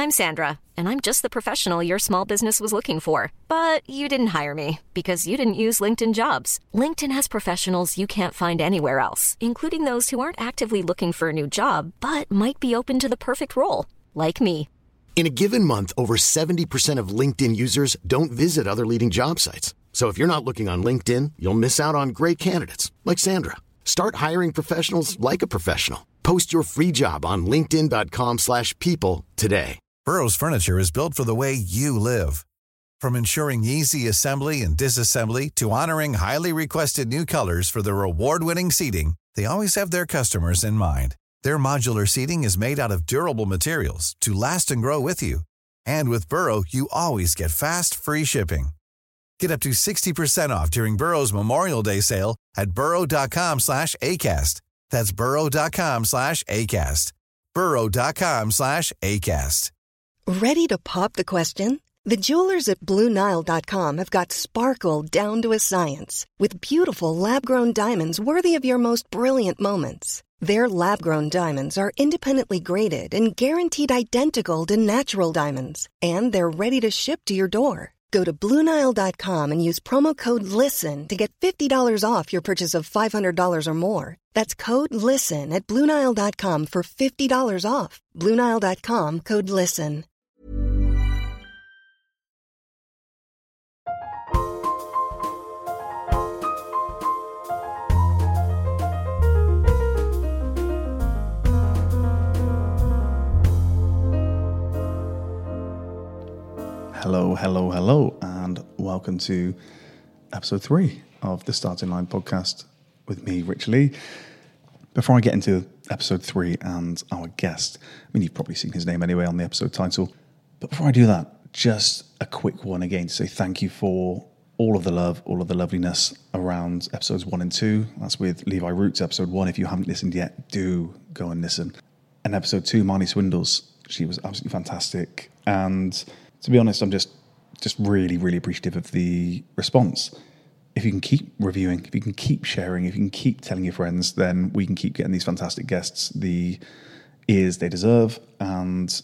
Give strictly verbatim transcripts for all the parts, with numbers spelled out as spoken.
I'm Sandra, and I'm just the professional your small business was looking for. But you didn't hire me because you didn't use LinkedIn Jobs. LinkedIn has professionals you can't find anywhere else, including those who aren't actively looking for a new job, but might be open to the perfect role, like me. In a given month, over seventy percent of LinkedIn users don't visit other leading job sites. So if you're not looking on LinkedIn, you'll miss out on great candidates like Sandra. Start hiring professionals like a professional. Post your free job on linkedin dot com slash people today. Burrow's furniture is built for the way you live. From ensuring easy assembly and disassembly to honoring highly requested new colors for their award-winning seating, they always have their customers in mind. Their modular seating is made out of durable materials to last and grow with you. And with Burrow, you always get fast, free shipping. Get up to sixty percent off during Burrow's Memorial Day sale at burrow.com slash ACAST. That's burrow.com slash ACAST. burrow.com slash ACAST. Ready to pop the question? The jewelers at Blue Nile dot com have got sparkle down to a science with beautiful lab-grown diamonds worthy of your most brilliant moments. Their lab-grown diamonds are independently graded and guaranteed identical to natural diamonds, and they're ready to ship to your door. Go to Blue Nile dot com and use promo code LISTEN to get fifty dollars off your purchase of five hundred dollars or more. That's code LISTEN at Blue Nile dot com for fifty dollars off. Blue Nile dot com, code LISTEN. Hello, hello, hello, and welcome to episode three of the Starting Line podcast with me, Rich Lee. Before I get into episode three and our guest, I mean, you've probably seen his name anyway on the episode title, but before I do that, just a quick one again to say thank you for all of the love, all of the loveliness around episodes one and two. That's with Levi Roots, episode one. If you haven't listened yet, do go and listen. And episode two, Marnie Swindles, she was absolutely fantastic. And to be honest, I'm just just really, really appreciative of the response. If you can keep reviewing, if you can keep sharing, if you can keep telling your friends, then we can keep getting these fantastic guests the ears they deserve and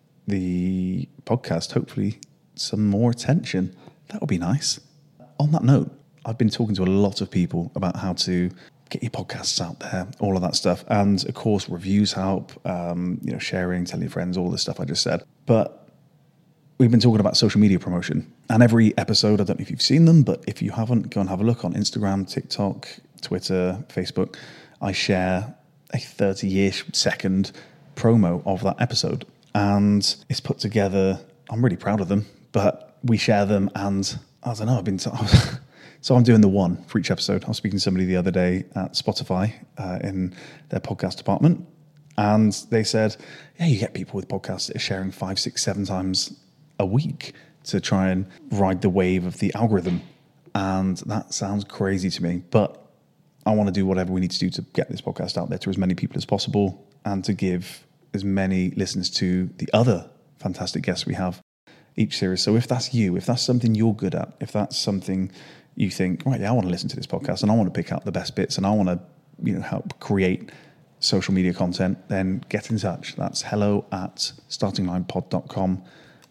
the podcast, hopefully, some more attention. That would be nice. On that note, I've been talking to a lot of people about how to get your podcasts out there, all of that stuff. And of course, reviews help, um, you know, sharing, telling your friends, all the stuff I just said. But we've been talking about social media promotion, and every episode, I don't know if you've seen them, but if you haven't, go and have a look on Instagram, TikTok, Twitter, Facebook. I share a thirty-ish second promo of that episode, and it's put together. I'm really proud of them, but we share them, and I don't know, I've been t- so I'm doing the one for each episode. I was speaking to somebody the other day at Spotify uh, in their podcast department, and they said, yeah, you get people with podcasts that are sharing five, six, seven times a week to try and ride the wave of the algorithm. And that sounds crazy to me, but I want to do whatever we need to do to get this podcast out there to as many people as possible and to give as many listeners to the other fantastic guests we have each series. So if that's you, if that's something you're good at, if that's something you think, right, yeah, I want to listen to this podcast and I want to pick out the best bits and I want to, you know, help create social media content, then get in touch. That's hello at starting line pod dot com.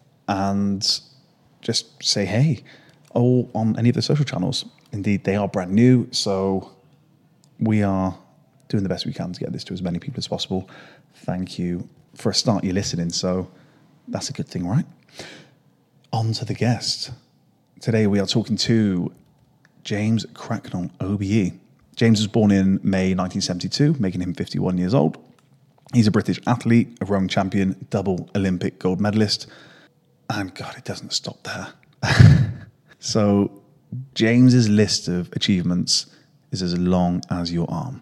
And just say hey, or on any of the social channels. Indeed, they are brand new, so we are doing the best we can to get this to as many people as possible. Thank you. For a start, you're listening, so that's a good thing, right? On to the guest. Today we are talking to James Cracknell, O B E. James was born in May nineteen seventy-two, making him fifty-one years old. He's a British athlete, a rowing champion, double Olympic gold medalist. And God, it doesn't stop there. So James's list of achievements is as long as your arm.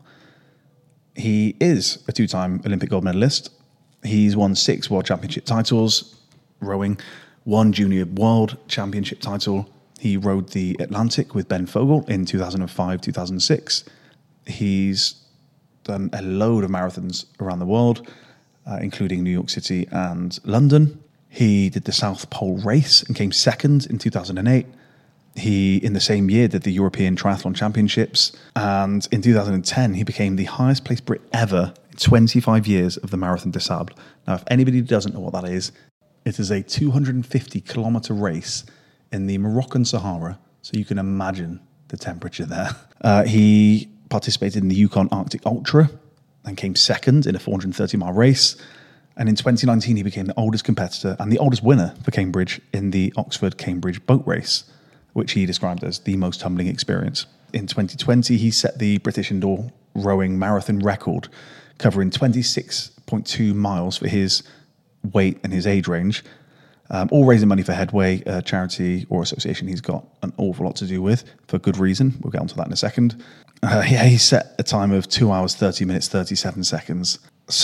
He is a two-time Olympic gold medalist. He's won six world championship titles, rowing, one junior world championship title. He rowed the Atlantic with Ben Fogle in two thousand five, two thousand six. He's done a load of marathons around the world, uh, including New York City and London. He did the South Pole Race and came second in two thousand eight. He, in the same year, did the European Triathlon Championships. And in two thousand ten, he became the highest placed Brit ever in twenty-five years of the Marathon des Sables. Now, if anybody doesn't know what that is, It is a two hundred fifty kilometre race in the Moroccan Sahara, so you can imagine the temperature there. Uh, he participated in the Yukon Arctic Ultra and came second in a four hundred thirty mile race. And in twenty nineteen, he became the oldest competitor and the oldest winner for Cambridge in the Oxford-Cambridge boat race, which he described as the most humbling experience. In twenty twenty, he set the British indoor rowing marathon record, covering twenty-six point two miles for his weight and his age range, um, all raising money for Headway, a charity or association he's got an awful lot to do with, for good reason. We'll get onto that in a second. Uh, yeah, he set a time of two hours, thirty minutes, thirty-seven seconds. So,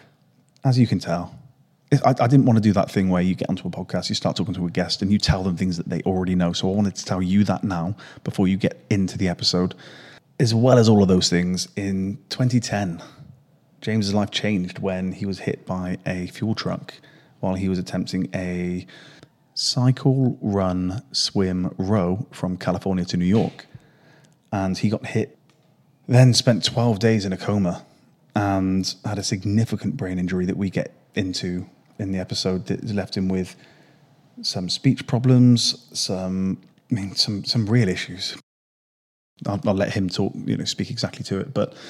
as you can tell, I, I didn't want to do that thing where you get onto a podcast, you start talking to a guest and you tell them things that they already know. So I wanted to tell you that now before you get into the episode. As well as all of those things, in twenty ten, James's life changed when he was hit by a fuel truck while he was attempting a cycle, run, swim, row from California to New York. And he got hit, then spent twelve days in a coma and had a significant brain injury that we get into in the episode that left him with some speech problems, some, I mean, some, some real issues. I'll, I'll let him talk, you know, speak exactly to it. But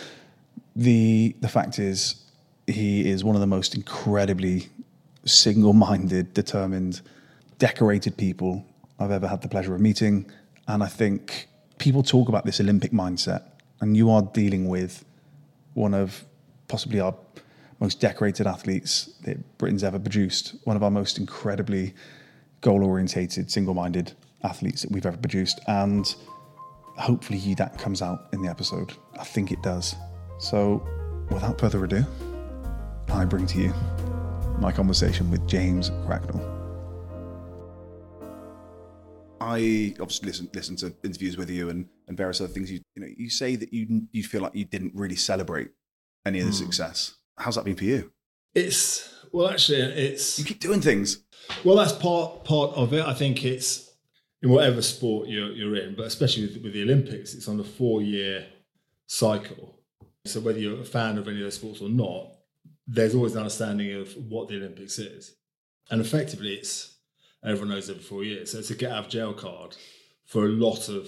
the the fact is, he is one of the most incredibly single-minded, determined, decorated people I've ever had the pleasure of meeting. And I think people talk about this Olympic mindset, and you are dealing with one of possibly our most decorated athletes that Britain's ever produced, one of our most incredibly goal-orientated, single-minded athletes that we've ever produced. And hopefully that comes out in the episode. I think it does. So, without further ado, I bring to you my conversation with James Cracknell. I obviously listen listen to interviews with you and, and various other things. You you know, you say that you you feel like you didn't really celebrate any of the mm. success. How's that been for you? It's well, actually, it's you keep doing things. Well, that's part part of it. I think it's in whatever sport you're you're in, but especially with, with the Olympics, it's on a four year cycle. So whether you're a fan of any of those sports or not, there's always an understanding of what the Olympics is, and effectively, it's everyone knows every four years. So it's a get out of jail card for a lot of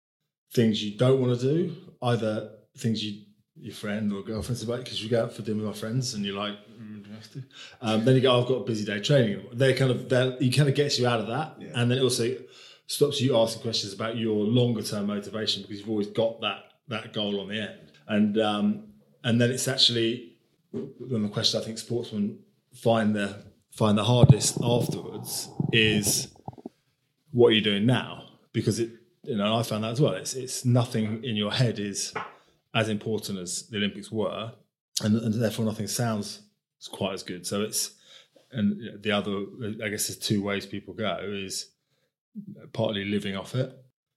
things you don't want to do, either things you your friend or girlfriend's about, because you go out for dinner with my friends and you're like, mm, do I have to? Um, then you go, oh, I've got a busy day training. They kind of, it kind of gets you out of that. Yeah. And then it also stops you asking questions about your longer term motivation, because you've always got that that goal on the end. And um, and then it's actually one of the questions I think sportsmen find the find the hardest afterwards is, what are you doing now? Because it, you know, I found that as well. It's it's nothing in your head is as important as the Olympics were, and, and therefore nothing sounds quite as good. So it's, and the other, I guess there's two ways people go, is partly living off it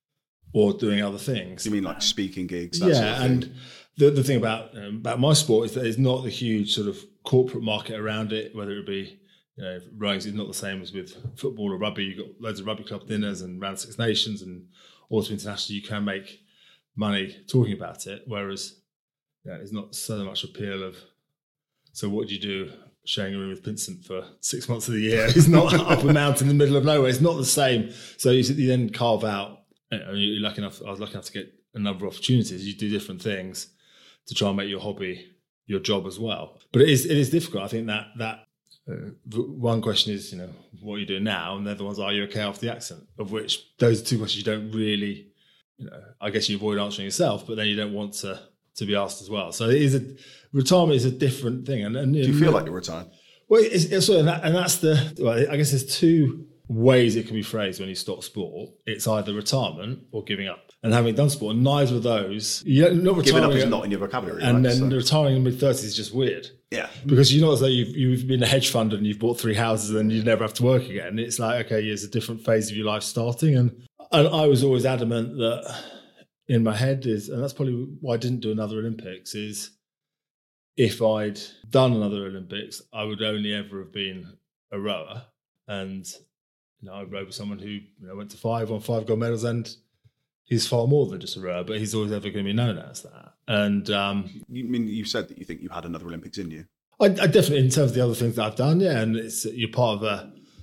or doing other things. You mean like speaking gigs? That yeah, sort of thing. And the the thing about um, about my sport is that there's not the huge sort of corporate market around it, whether it be, you know, rowing is not the same as with football or rugby. You've got loads of rugby club dinners and round Six Nations, and also internationally you can make money talking about it, whereas yeah, it's not so much appeal of, so what do you do sharing a room with Vincent for six months of the year? It's not up a mountain in the middle of nowhere. It's not the same. So you, you then carve out, you know, you're lucky enough, I was lucky enough to get a number of opportunities. You do different things to try and make your hobby your job as well. But it is it is difficult. I think that that uh, one question is, you know, what are you doing now? And the other one's, are you okay after the accident? Of which those are two questions you don't really, you know, I guess you avoid answering yourself, but then you don't want to to be asked as well. So it is a retirement is a different thing. And, and do you, you feel know, like you're retired? Well, it's, it's sort of that, and that's the. Well, I guess there's two ways it can be phrased when you stop sport. It's either retirement or giving up. And having done sport, and neither of those, you not giving up is not in your vocabulary. And right? then so. retiring in mid thirties is just weird. Yeah, because you know, as though you've you've been a hedge fund and you've bought three houses and you never have to work again. It's like, okay, there's a different phase of your life starting, and and I was always adamant that in my head is, and that's probably why I didn't do another Olympics, is if I'd done another Olympics, I would only ever have been a rower. And you know, I rowed with someone who, you know, went to five on five gold medals, and he's far more than just a rower, but he's always ever going to be known as that. And um, you mean you said that you think you had another Olympics in you? I, I definitely, in terms of the other things that I've done, yeah, and it's you're part of a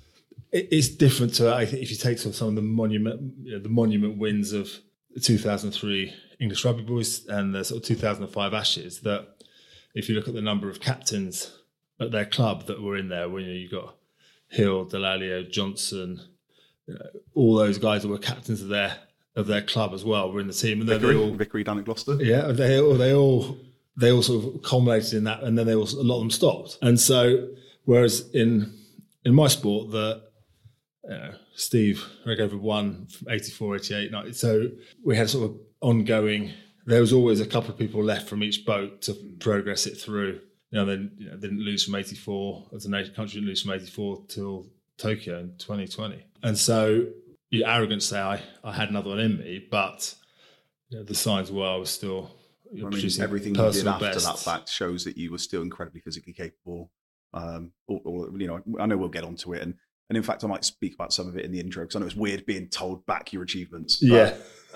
it, it's different to, I think, if you take sort of some of the monument, you know, the monument wins of the two thousand three English Rugby Boys and the sort of two thousand five Ashes, that if you look at the number of captains at their club that were in there, when you know, you've got Hill, Dallaglio, Johnson, you know, all those guys that were captains of their of their club as well were in the team, and then Vickery, they all Vickery down at Gloucester. Yeah, they all they all they all sort of culminated in that, and then they all a lot of them stopped. And so, whereas in in my sport, the you know, Steve Redgrave won from eighty-four, eighty-eight, ninety, so we had sort of ongoing. There was always a couple of people left from each boat to progress it through. You know, then you know, didn't lose from eighty-four as a nation country, didn't lose from eighty-four till Tokyo in twenty twenty. And so, you're arrogant to say I, I had another one in me, but you know, the signs were I was still I mean, everything you did after best. that fact shows that you were still incredibly physically capable. Um, or, or, you know, I know we'll get onto it, and and in fact, I might speak about some of it in the intro because I know it's weird being told back your achievements. But, yeah,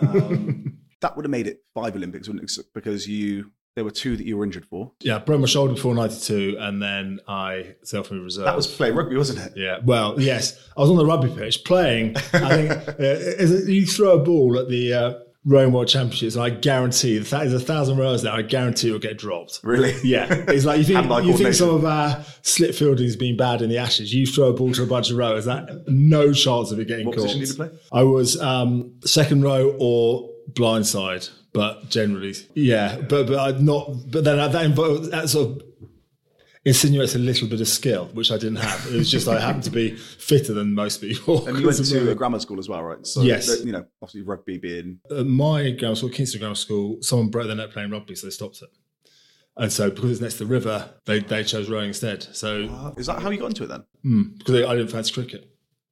um, that would have made it five Olympics, wouldn't it? Because you there were two that you were injured for. Yeah, I broke my shoulder before ninety-two, and then I self-made reserve. That was playing rugby, wasn't it? Yeah. Well, yes, I was on the rugby pitch playing. I think uh, you throw a ball at the uh, Rowing World Championships, and I guarantee there's a thousand rowers there. I guarantee it'll get dropped. Really? Yeah. It's like you think you think some of our slip fielding's been bad in the Ashes. You throw a ball to a bunch of rowers, that no chance of it getting what caught. What position did you play? I was um, second row or blindside. But generally, yeah, but but I'm not. But then that involves, that sort of insinuates a little bit of skill, which I didn't have. It was just I happened to be fitter than most people. And you went to a grammar school as well, right? So, yes. You know, obviously rugby being At my grammar school, Kingston Grammar School, someone broke their neck playing rugby, so they stopped it. And so because it's next to the river, they they chose rowing instead. So uh, is that how you got into it then? Mm, because I didn't fancy cricket.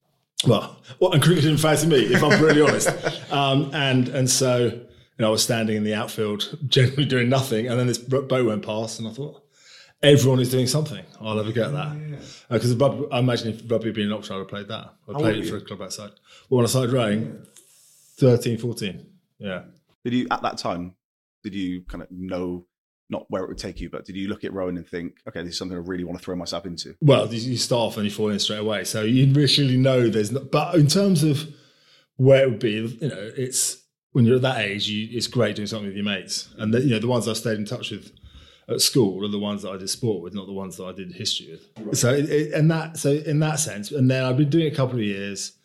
Well, well, and cricket didn't fancy me, if I'm really honest. Um, and and so. You know, I was standing in the outfield, generally doing nothing, and then this boat went past, and I thought, everyone is doing something. I'll never get that. Because yeah, yeah. uh, I imagine if rugby had been an option, I'd have played that. I played it for a club outside. Well, when I started rowing, thirteen, fourteen, yeah. Did you, at that time, did you kind of know, not where it would take you, but did you look at rowing and think, okay, this is something I really want to throw myself into? Well, you start off and you fall in straight away. So you really know there's not, but in terms of where it would be, you know, it's, when you're at that age, you, it's great doing something with your mates. And the, you know, the ones I stayed in touch with at school are the ones that I did sport with, not the ones that I did history with. Right. So, it, it, and that, so in that sense, and then I've been doing it a couple of years,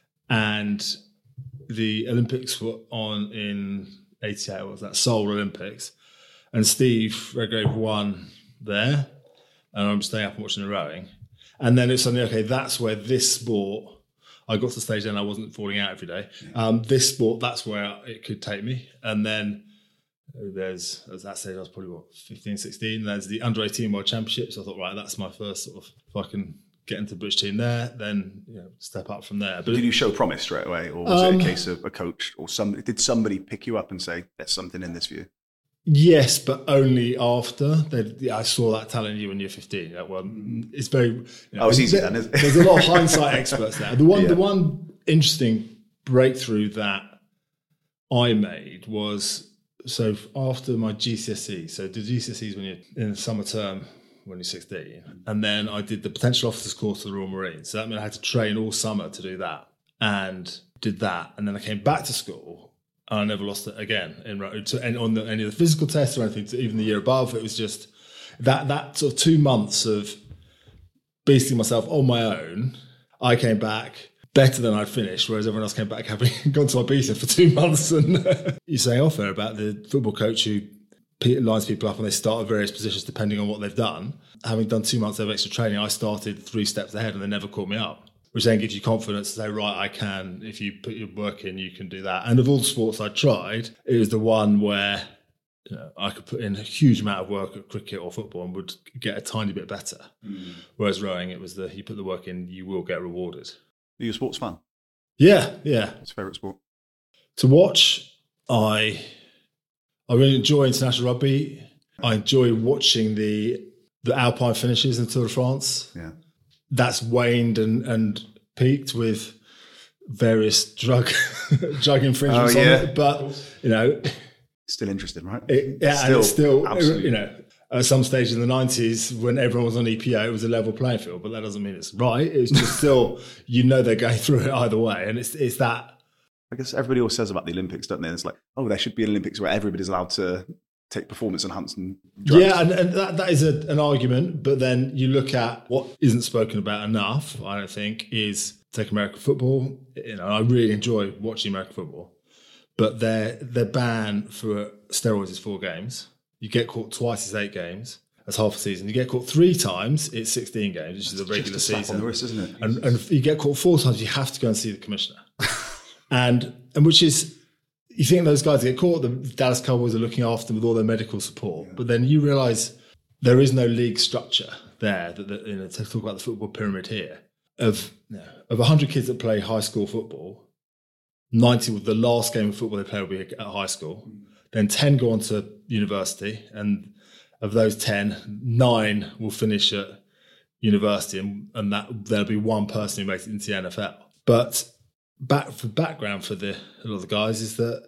and the Olympics were on in eighty-eight. What was that? Seoul Olympics, and Steve Redgrave won there, and I'm staying up and watching the rowing, and then it's suddenly okay. That's where this sport. I got to the stage then I wasn't falling out every day. Um, this sport, that's where it could take me. And then there's, at that stage I was probably, what, fifteen, sixteen. There's the under eighteen World Championships. I thought, right, that's my first sort of, if I can get into the British team there, then you know, step up from there. But did you show promise straight away? Or was um, it a case of a coach or somebody, did somebody pick you up and say, there's something in this for you? Yes, but only after. Yeah, I saw that talent in you when you're fifteen. Yeah, well, it's very. You know, oh, it's easy there, then, isn't it? There's a lot of hindsight experts there. The one, yeah. the one interesting breakthrough that I made was so after my G C S E. So the G C S Es when you're in the summer term when you're sixteen, and then I did the potential officers course to the Royal Marines. So that meant I had to train all summer to do that, and did that, and then I came back to school. And I never lost it again in to, and on the, any of the physical tests or anything. To even the year above, it was just that that sort of two months of beasting myself on my own. I came back better than I'd finished, whereas everyone else came back having gone to Ibiza for two months. And you're saying off there about the football coach who lines people up and they start at various positions depending on what they've done. Having done two months of extra training, I started three steps ahead, and they never caught me up. Which then gives you confidence to say, right, I can, if you put your work in, you can do that. And of all the sports I tried, it was the one where you know, I could put in a huge amount of work at cricket or football and would get a tiny bit better. Mm. Whereas rowing, it was the, you put the work in, you will get rewarded. Are you a sports fan? Yeah, yeah. What's your favourite sport? To watch, I I really enjoy international rugby. I enjoy watching the the Alpine finishes in Tour de France. Yeah. That's waned and, and peaked with various drug drug infringements oh, yeah. on it. But, you know... Still interesting, right? It, yeah, still, and it's still, absolutely. you know, at some stage in the nineties, when everyone was on E P O, it was a level playing field, but that doesn't mean it's right. It's just still, you know, they're going through it either way. And it's it's that. I guess everybody always says about the Olympics, don't they? It's like, oh, there should be an Olympics where everybody's allowed to take performance enhancing drugs. Yeah, and, and that, that is a, an argument. But then you look at what isn't spoken about enough, I don't think, is take American football. You know, I really enjoy watching American football. But their their ban for steroids is four games. You get caught twice, it's eight games. That's half a season. You get caught three times, it's sixteen games, which is a regular just a slap season. on the wrist, isn't it? And, and if you get caught four times, you have to go and see the commissioner. and and which is, you think those guys get caught, the Dallas Cowboys are looking after them with all their medical support. Yeah. But then you realise there is no league structure there. That, that you know, to talk about the football pyramid here, of you know, of one hundred kids that play high school football, ninety with the last game of football they play will be at high school. Mm. Then ten go on to university, and of those ten, nine will finish at university, and, and that there'll be one person who makes it into the N F L. But back for background for the a lot of the guys is that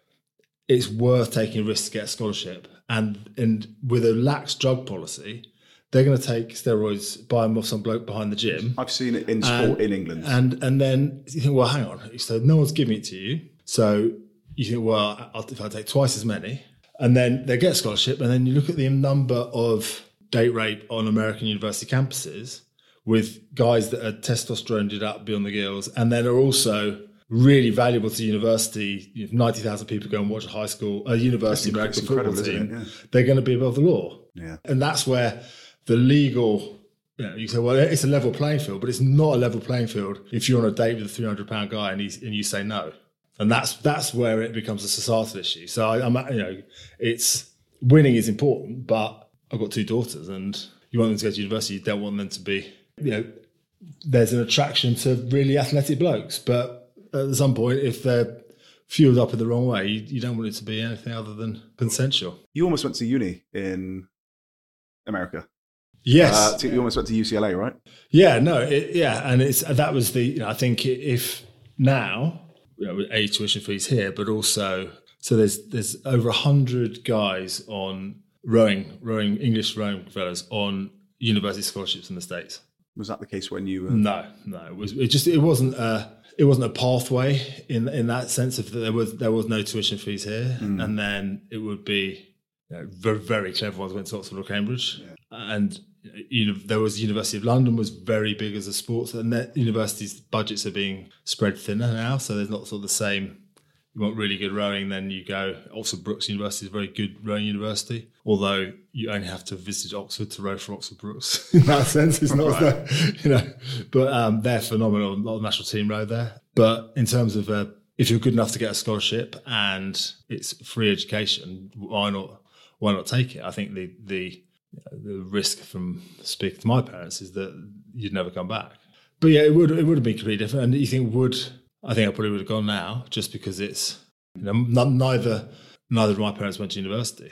it's worth taking a risk to get a scholarship, and and with a lax drug policy, they're going to take steroids, buy them off some bloke behind the gym. I've seen it in sport and, in England. And and then you think, well, hang on. So no one's giving it to you. So you think, well, I'll, if I take twice as many, and then they get a scholarship, and then you look at the number of date rape on American university campuses with guys that are testosteroned up beyond the gills, and then are also really valuable to the university. You know, ninety thousand people go and watch a high school, a university American football team. Yeah. They're going to be above the law. Yeah. And that's where the legal, you know, you say, well, it's a level playing field, but it's not a level playing field if you're on a date with a three hundred pound guy and, he's, and you say no. And that's that's where it becomes a societal issue. So I, I'm, you know, it's winning is important, but I've got two daughters, and you want them to go to university. You don't want them to be, you know, there's an attraction to really athletic blokes, but at some point, if they're fueled up in the wrong way, you, you don't want it to be anything other than consensual. You almost went to uni in America. Yes, uh, you almost went to U C L A, right? Yeah, no, it, yeah, and it's that was the. You know, I think if now. You know, with A, tuition fees here, but also so there's there's over a hundred guys on rowing, rowing English rowing fellows on university scholarships in the States. Was that the case when you? Were... No, no, it was it just it wasn't a it wasn't a pathway in in that sense of that there was there was no tuition fees here, mm. and then it would be you know, very very clever ones went to Oxford or Cambridge, yeah. and. You know, there was University of London was very big as a sports, and that universities' budgets are being spread thinner now. So there's not sort of the same. You want really good rowing, then you go. Oxford Brookes University is a very good rowing university, although you only have to visit Oxford to row for Oxford Brookes. In that sense, it's not, right. the, you know. But um, they're phenomenal. A lot of national team row there. But in terms of uh, if you're good enough to get a scholarship and it's free education, why not? Why not take it? I think the the the risk from speaking to my parents is that you'd never come back. But yeah, it would it would have been completely different. And you think would I think I probably would have gone now, just because it's you know n- neither neither of my parents went to university,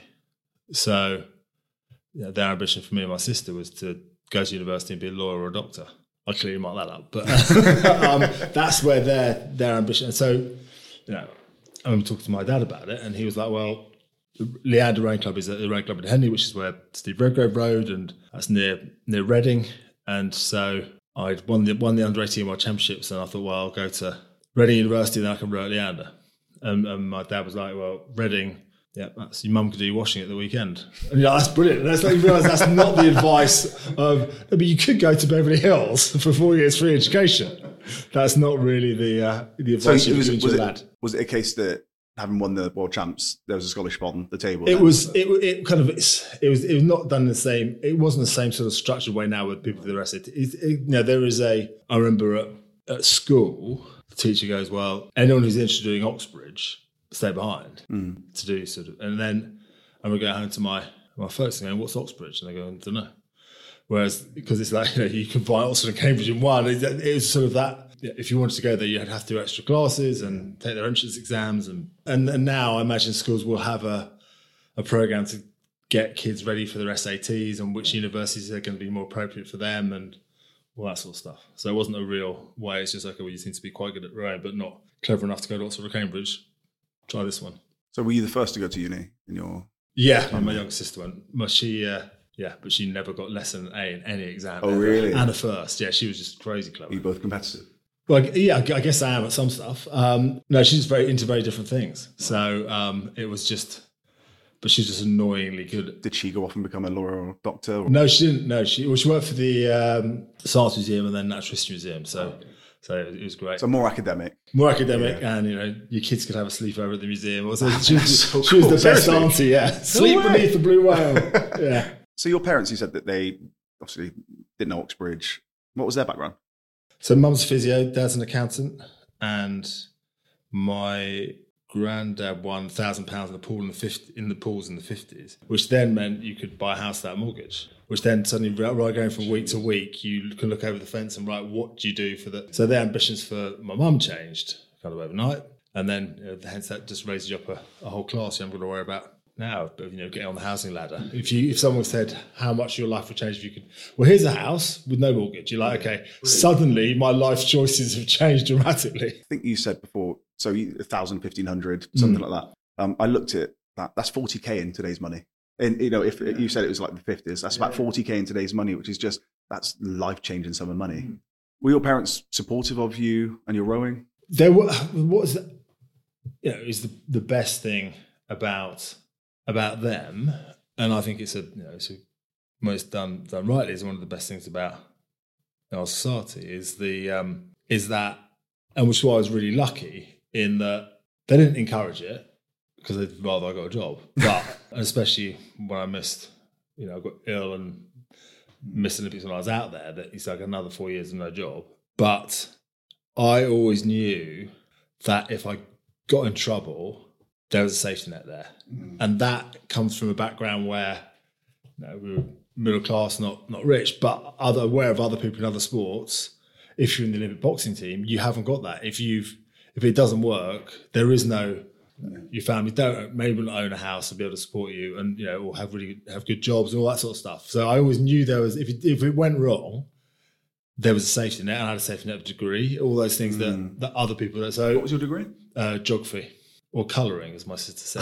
so you know, their ambition for me and my sister was to go to university and be a lawyer or a doctor. I clearly marked that up, but um, that's where their their ambition. And so you know, I remember talking to my dad about it, and he was like, well. Leander Rowing Club is a rowing club in Henley, which is where Steve Redgrave rowed, and that's near near Reading. And so I won the won the under eighteen World Championships, and I thought, well, I'll go to Reading University, then I can row at Leander. And, and my dad was like, well, Reading, yeah, that's your mum can do your washing at the weekend. And yeah, that's brilliant. And that's like you realise that's not the advice of. No, but you could go to Beverly Hills for four years free education. That's not really the uh, the advice so you was, would was to it, lad. Was it a case that, having won the world champs, there was a scholarship on the table? It then? was it, it kind of it's, it was it was not done the same. It wasn't the same sort of structured way now with people do the rest. It, it, it, you know, there is a. I remember at, at school, the teacher goes, "Well, anyone who's interested in doing Oxbridge, stay behind mm. to do sort of." And then I would go home to my my folks and go, "What's Oxbridge?" And they go, "I don't know." Whereas because it's like you know you can buy Oxford and Cambridge in one, it, it was sort of that. If you wanted to go there, you'd have to do extra classes and take their entrance exams. And, and, and now I imagine schools will have a, a program to get kids ready for their S A Ts and which universities are going to be more appropriate for them and all that sort of stuff. So it wasn't a real way. It's just like, okay, well, you seem to be quite good at rowing, but not clever enough to go to Oxford or Cambridge. Try this one. So were you the first to go to uni in your Yeah, and my younger sister went. Well, she, uh, yeah, but she never got less than an A in any exam. Oh, ever. really? And a first. Yeah, she was just crazy clever. Are you both competitive? Well, yeah, I guess I am at some stuff. Um, no, she's very into very different things. So um, it was just, but she's just annoyingly good. Did she go off and become a lawyer or doctor? Or? No, she didn't. No, she well, she worked for the um, Science Museum and then Natural History Museum. So, okay. so it was great. So more academic. More academic, yeah. and you know, your kids could have a sleepover at the museum. Also, she was, so she was cool. the best Seriously? auntie. Yeah, sleep way. beneath the blue whale. Yeah. So your parents, you said that they obviously didn't know Oxbridge. What was their background? So mum's a physio, dad's an accountant, and my granddad won a thousand pounds in the pool in the fifty, in the pools in the fifties, which then meant you could buy a house without a mortgage. Which then suddenly, right, going from week to week, you can look over the fence and right, what do you do for the? So their ambitions for my mum changed kind of overnight, and then you know, hence that just raises you up a, a whole class. You haven't got to worry about now, but you know, getting on the housing ladder. If you if someone said how much your life would change if you could, well, here's a house with no mortgage. You're like, okay, suddenly my life choices have changed dramatically. I think you said before, so you, one thousand, fifteen hundred, something mm. like that. Um, I looked at that. That's forty K in today's money. And, you know, if yeah. you said it was like the fifties, that's yeah. about forty K in today's money, which is just, that's life-changing sum of money. Mm. Were your parents supportive of you and your rowing? There were, what was, the, you know, is the, the best thing about about them, and I think it's a, you know, it's a, most done done rightly, is one of the best things about our society is the um, is that, and which is why I was really lucky in that they didn't encourage it because they'd rather I got a job, but and especially when I missed, you know, I got ill and missed Olympics when I was out there, that it's like another four years of no job. But I always knew that if I got in trouble, there was a safety net there. Mm. And that comes from a background where, you know, we were middle class, not not rich, but other aware of other people in other sports. If you're in the Olympic boxing team, you haven't got that. If you've if it doesn't work, there is no, your family don't maybe not own a house to be able to support you, and you know, or have really have good jobs and all that sort of stuff. So I always knew there was, if it, if it went wrong, there was a safety net, and I had a safety net degree, all those things mm. that, that other people don't. So what was your degree? Uh, geography. Or colouring, as my sister said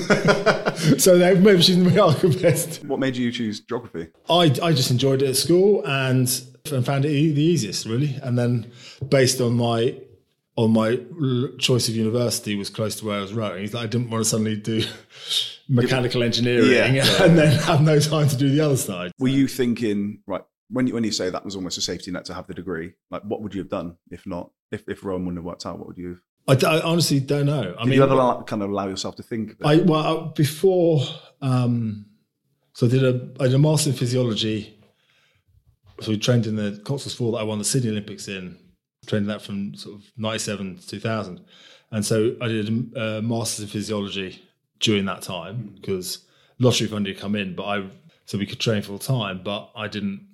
it. So they, maybe she's the best. What made you choose geography? I, I just enjoyed it at school and, and found it e- the easiest, really. And then based on my on my choice of university was close to where I was rowing, I didn't want to suddenly do mechanical engineering yeah. and then have no time to do the other side. Were you thinking, right, when you, when you say that was almost a safety net to have the degree, like what would you have done if not, if, if rowing wouldn't have worked out, what would you have? I, I honestly don't know. I Did mean, you ever allow, kind of allow yourself to think? I well before, um, so I did a I did a master in physiology. So we trained in the Cotswolds Four that I won the Sydney Olympics in. Trained that from sort of ninety-seven to two thousand, and so I did a, a master's in physiology during that time because lottery funding had come in, but I so we could train full time, but I didn't.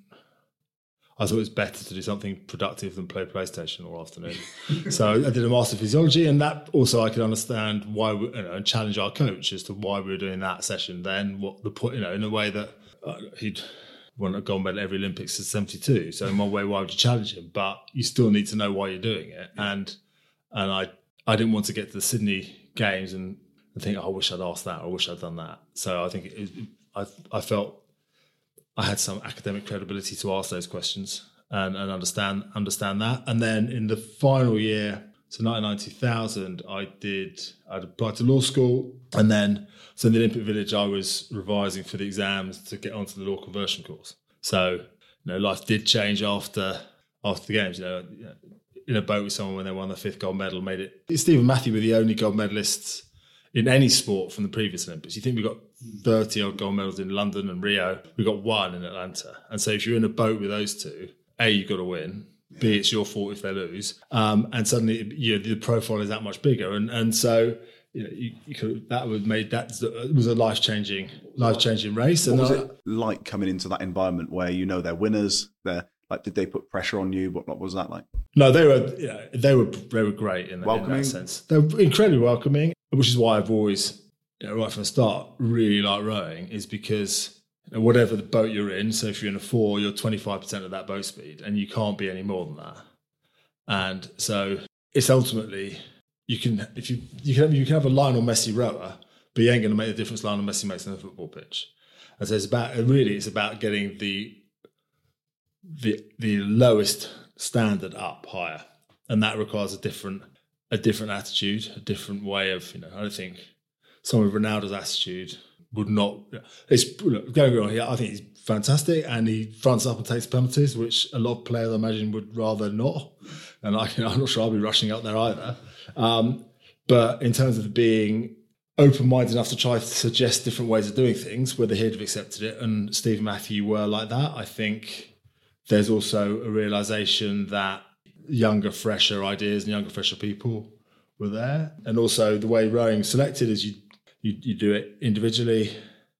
I thought it was better to do something productive than play PlayStation all afternoon. So I did a master in physiology, and that also I could understand why we, you know, and challenge our coach as to why we were doing that session then, what the point, you know, in a way that uh, he'd won a gold medal at every Olympics since seventy-two. So in one way, why would you challenge him? But you still need to know why you're doing it. And and I I didn't want to get to the Sydney Games and, and think, oh, I wish I'd asked that or I wish I'd done that. So I think it, it, I I felt I had some academic credibility to ask those questions and, and understand understand that. And then in the final year, so ninety-nine two thousand, I did, I'd applied to law school. And then, so in the Olympic Village, I was revising for the exams to get onto the law conversion course. So, you know, life did change after after the games. You know, in a boat with someone when they won their fifth gold medal, made it. Steve and Matthew were the only gold medalists in any sport from the previous Olympics. You think we got thirty odd gold medals in London and Rio. We got one in Atlanta. And so if you're in a boat with those two, A, you've got to win. Yeah. B, it's your fault if they lose. Um, and suddenly, you know, the profile is that much bigger. And and so, you know, you, you could, that would made that it was a life changing, life changing race. What and was I, it like coming into that environment where you know they're winners? They're like, did they put pressure on you? What, what was that like? No, they were, you know, they were, they were great in, in that sense. They were incredibly welcoming, which is why I've always, you know, right from the start, really like rowing, is because you know, whatever the boat you're in, so if you're in a four, you're twenty-five percent of that boat speed, and you can't be any more than that. And so it's ultimately, you can, if you, you can, you can have a Lionel Messi rower, but but he ain't going to make the difference Lionel Messi makes on a football pitch. And so it's about, really, it's about getting the the the lowest standard up higher, and that requires a different a different attitude, a different way of, you know. I don't think someone with Ronaldo's attitude would not. It's look, going on here. I think he's fantastic, and he fronts up and takes penalties, which a lot of players I imagine would rather not. And I, I'm not sure I'll be rushing up there either. Um, but in terms of being open-minded enough to try to suggest different ways of doing things, whether he'd have accepted it, and Steve and Matthew were like that, I think there's also a realisation that younger, fresher ideas and younger, fresher people were there. And also the way rowing selected is you you, you do it individually,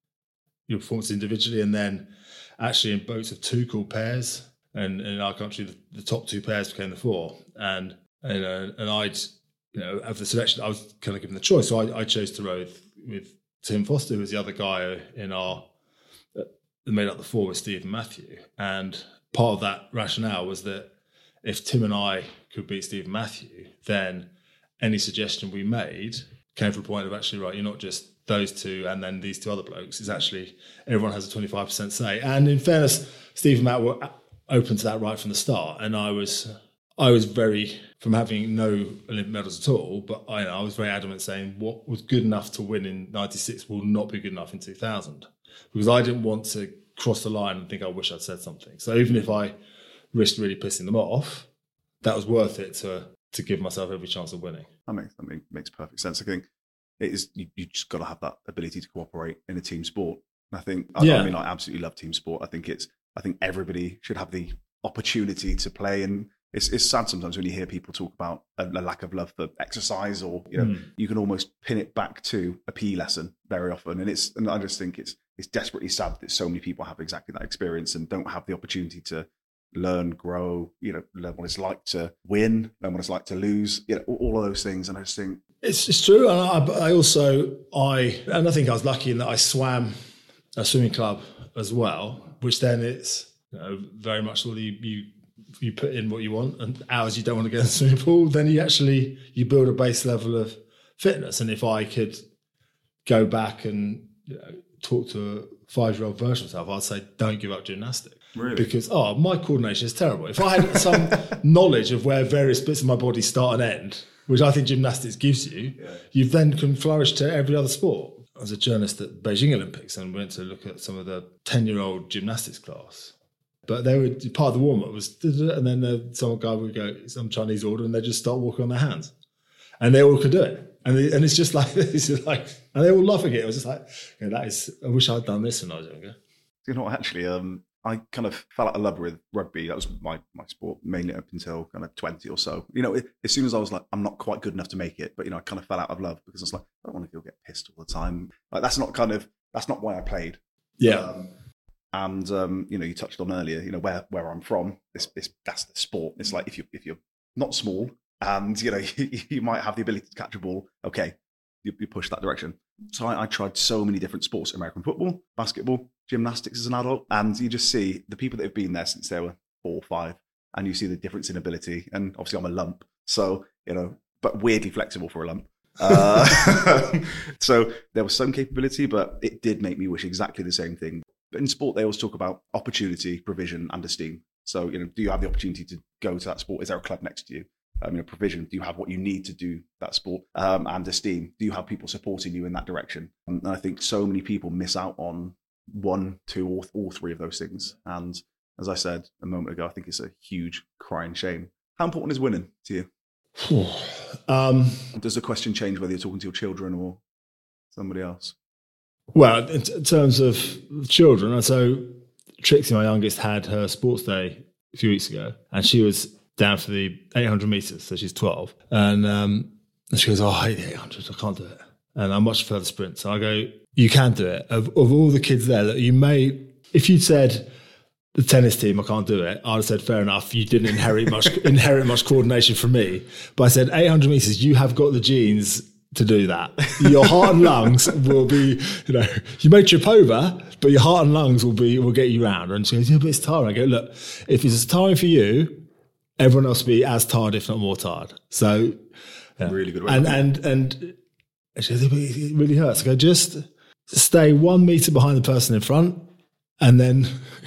your performance individually, and then actually in boats of two called pairs. And, and in our country, the, the top two pairs became the four. And and, uh, and I'd, you know, of the selection, I was kind of given the choice. So I, I chose to row with, with Tim Foster, who was the other guy in our, that made up the four with Steve and Matthew. And part of that rationale was that if Tim and I could beat Steve and Matthew, then any suggestion we made came from a point of actually, right, you're not just those two and then these two other blokes. It's actually everyone has a twenty-five percent say. And in fairness, Steve and Matt were open to that right from the start. And I was I was very, from having no Olympic medals at all, but I, I was very adamant saying what was good enough to win in ninety-six will not be good enough in two thousand. Because I didn't want to cross the line and think I wish I'd said something. So even if I risked really pissing them off, that was worth it to to give myself every chance of winning. That makes that makes perfect sense. I think it is you, you just got to have that ability to cooperate in a team sport. And I think I, yeah. I mean I absolutely love team sport. I think it's I think everybody should have the opportunity to play. And it's it's sad sometimes when you hear people talk about a, a lack of love for exercise, or you know mm. you can almost pin it back to a P E lesson very often. And it's and I just think it's it's desperately sad that so many people have exactly that experience and don't have the opportunity to learn, grow, you know, learn what it's like to win, learn what it's like to lose, you know, all of those things. And I just think it's it's true. And I, I also I and I think I was lucky in that I swam a swimming club as well, which then it's, you know, very much all you you you put in what you want and hours you don't want to get in the swimming pool, then you actually you build a base level of fitness. And if I could go back and, you know, talk to a five-year-old version of myself, I'd say don't give up gymnastics. Really? Because, oh, my coordination is terrible. If I had some knowledge of where various bits of my body start and end, which I think gymnastics gives you, yeah. you then can flourish to every other sport. I was a journalist at Beijing Olympics and went to look at some of the ten-year-old gymnastics class. But they were part of the warm-up was, and then uh, some guy would go, some Chinese order, and they just start walking on their hands. And they all could do it. And they, and it's just like, it's just like, and they're all laughing at it. It was just like, yeah, that is, I wish I'd done this when I was younger. You know what, actually, um, I kind of fell out of love with rugby. That was my, my sport, mainly up until kind of twenty or so. You know, it, as soon as I was like, I'm not quite good enough to make it, but, you know, I kind of fell out of love because I was like, I don't want to go get pissed all the time. Like, that's not kind of, that's not why I played. Yeah. Um, and, um, you know, you touched on earlier, you know, where, where I'm from, this, this, that's the sport. It's like, if you, if you're not small and, you know, you, you might have the ability to catch a ball, okay, you, you push that direction. So I, I tried so many different sports, American football, basketball, gymnastics as an adult, and you just see the people that have been there since they were four or five, and you see the difference in ability. And obviously I'm a lump, so, you know, but weirdly flexible for a lump. Uh, so there was some capability, but it did make me wish exactly the same thing. But in sport, they always talk about opportunity, provision, and esteem. So, you know, do you have the opportunity to go to that sport? Is there a club next to you? Um, you know, provision, do you have what you need to do that sport? Um, and esteem, do you have people supporting you in that direction? And I think so many people miss out on one, two, or all three of those things. And as I said a moment ago, I think it's a huge crying shame. How important is winning to you? um, Does the question change whether you're talking to your children or somebody else? Well, in, t- in terms of children, so Trixie, my youngest, had her sports day a few weeks ago, and she was down for the eight hundred metres, so she's twelve. And, um, and she goes, oh, I hate the eight hundred, I can't do it. And I much prefer the sprint. So I go, you can do it. Of, of all the kids there, that you may, if you'd said the tennis team, I can't do it, I'd have said, fair enough, you didn't inherit much inherit much coordination from me. But I said, eight hundred metres, you have got the genes to do that. Your heart and lungs will be, you know, you may trip over, but your heart and lungs will be will get you round. And she goes, yeah, but it's tiring. I go, look, if it's tiring for you, everyone else will be as tired, if not more tired. So, yeah. Really good way. And and and She goes, it really hurts. I go, just stay one metre behind the person in front and then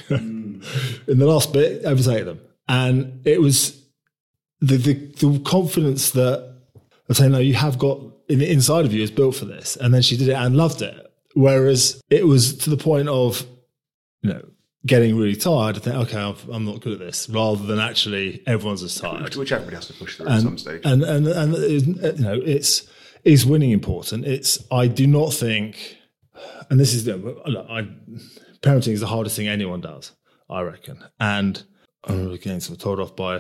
mm. in the last bit, overtake them. And it was the, the, the confidence that I say, no, you have got in the inside of you is built for this. And then she did it and loved it. Whereas it was to the point of, you know, getting really tired. I think, okay, I'm, I'm not good at this, rather than actually everyone's as tired. Which everybody has to push through and, at some stage. And, and, and, and you know, it's, is winning important? It's, I do not think, and this is, look, I, parenting is the hardest thing anyone does, I reckon. And I'm again sort of told off by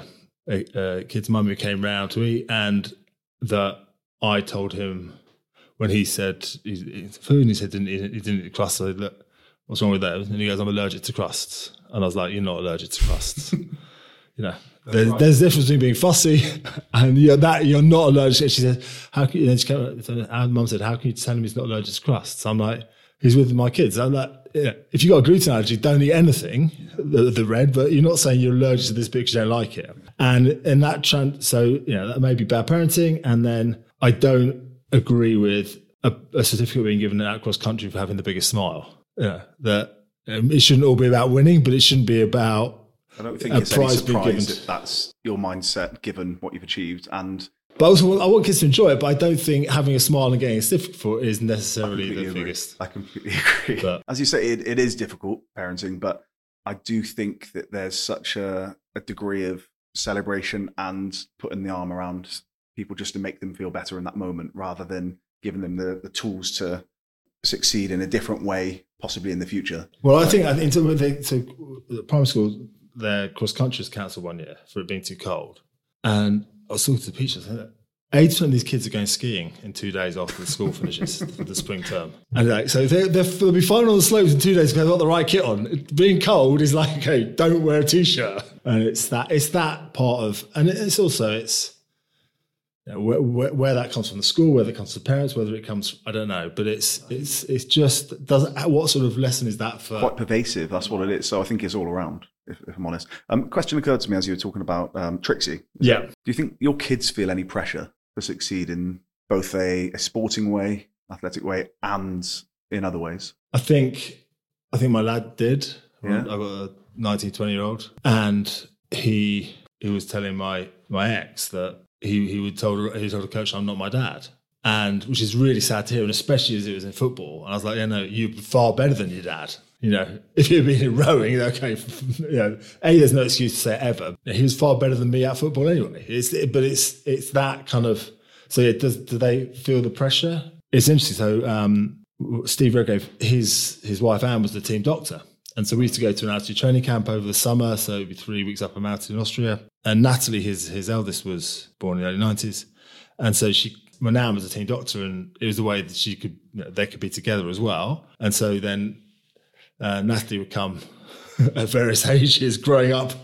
a, a kid's mum who came round to eat, and that I told him when he said, he's, he's food, and he said didn't, he didn't eat crust. So I said, look, what's wrong with that? And he goes, I'm allergic to crusts. And I was like, you're not allergic to crusts. you know, there's, right. there's a difference between being fussy and you're, that, you're not allergic. She said, how can you, then she came, so our mum said, how can you tell him he's not allergic to crusts? I'm like, he's with my kids. I'm like, yeah, if you've got a gluten allergy, don't eat anything, the, the red, but you're not saying you're allergic to this because you don't like it. And in that, trend, so, you know, that may be bad parenting. And then I don't agree with a, a certificate being given out across country for having the biggest smile. Yeah, that um, it shouldn't all be about winning, but it shouldn't be about I don't think a it's any prize being given. surprise that that's your mindset given what you've achieved. And but also, I want kids to enjoy it, but I don't think having a smile and getting a certificate for it is necessarily the agree. biggest. I completely agree. But, as you say, it, it is difficult parenting, but I do think that there's such a, a degree of celebration and putting the arm around people just to make them feel better in that moment, rather than giving them the, the tools to succeed in a different way, possibly in the future. Well, I think I think so, they, so the primary school, their cross country was cancelled one year for it being too cold, and I was talking to the teachers. eighty percent of these kids are going skiing in two days after the school finishes for the spring term, and like so they're, they're, they'll be fine on the slopes in two days because they've got the right kit on. Being cold is like, okay, don't wear a t-shirt, and it's that it's that part of, and it's also it's. You know, where, where, where that comes from the school, whether it comes from parents, whether it comes, I don't know, but it's it's it's just doesn't. What sort of lesson is that for? Quite pervasive. That's what it is. So I think it's all around. If, if I'm honest, um, question occurred to me as you were talking about um, Trixie. Yeah. Do you think your kids feel any pressure to succeed in both a, a sporting way, athletic way, and in other ways? I think I think my lad did. Yeah. I've got a nineteen, twenty year old, and he he was telling my my ex that. He he would told he told the coach, I'm not my dad, and which is really sad to hear, and especially as it was in football. And I was like, yeah, no, you're far better than your dad. You know, if you'd been in rowing, okay, you know, a there's no excuse to say it ever. He was far better than me at football anyway. It's but it's it's that kind of. So yeah, does do they feel the pressure? It's interesting. So um, Steve Redgrave, his his wife Anne was the team doctor. And so we used to go to an altitude training camp over the summer. So it'd be three weeks up a mountain in Austria. And Natalie, his his eldest, was born in the early nineties. And so she, my nan was a team doctor, and it was the way that she could, you know, they could be together as well. And so then uh, Natalie would come at various ages, growing up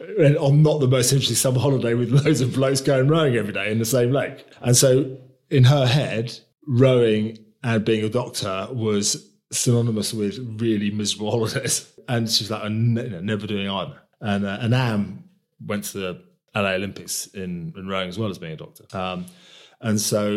on not the most interesting summer holiday with loads of blokes going rowing every day in the same lake. And so in her head, rowing and being a doctor was synonymous with really miserable holidays, and she's like, I'm ne- never doing either. And uh, and Am went to the L A Olympics in, in rowing as well as being a doctor. Um, and so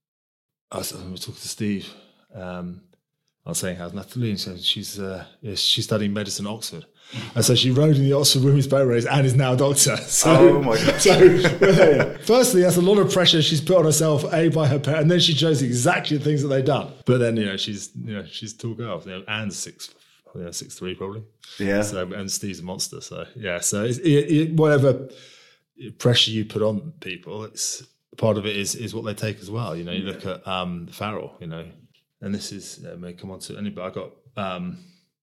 I was, I was talking to Steve. Um, I was saying, how's Natalie? And so she's uh, yeah, she's studying medicine at Oxford. And so she rowed in the Oxford Women's Boat Race and is now a doctor. So, oh my God. So, yeah, firstly, that's a lot of pressure she's put on herself, A, by her parents, and then she chose exactly the things that they've done. But then, you know, she's, you know, she's a tall girl. You know, Anne's six, you know, six three probably. Yeah. So, and Steve's a monster. So, yeah. So, it's, it, it, whatever pressure you put on people, it's part of it is is what they take as well. You know, you look at um, Farrell, you know, and this is, uh, may come on to anybody. I got... Um,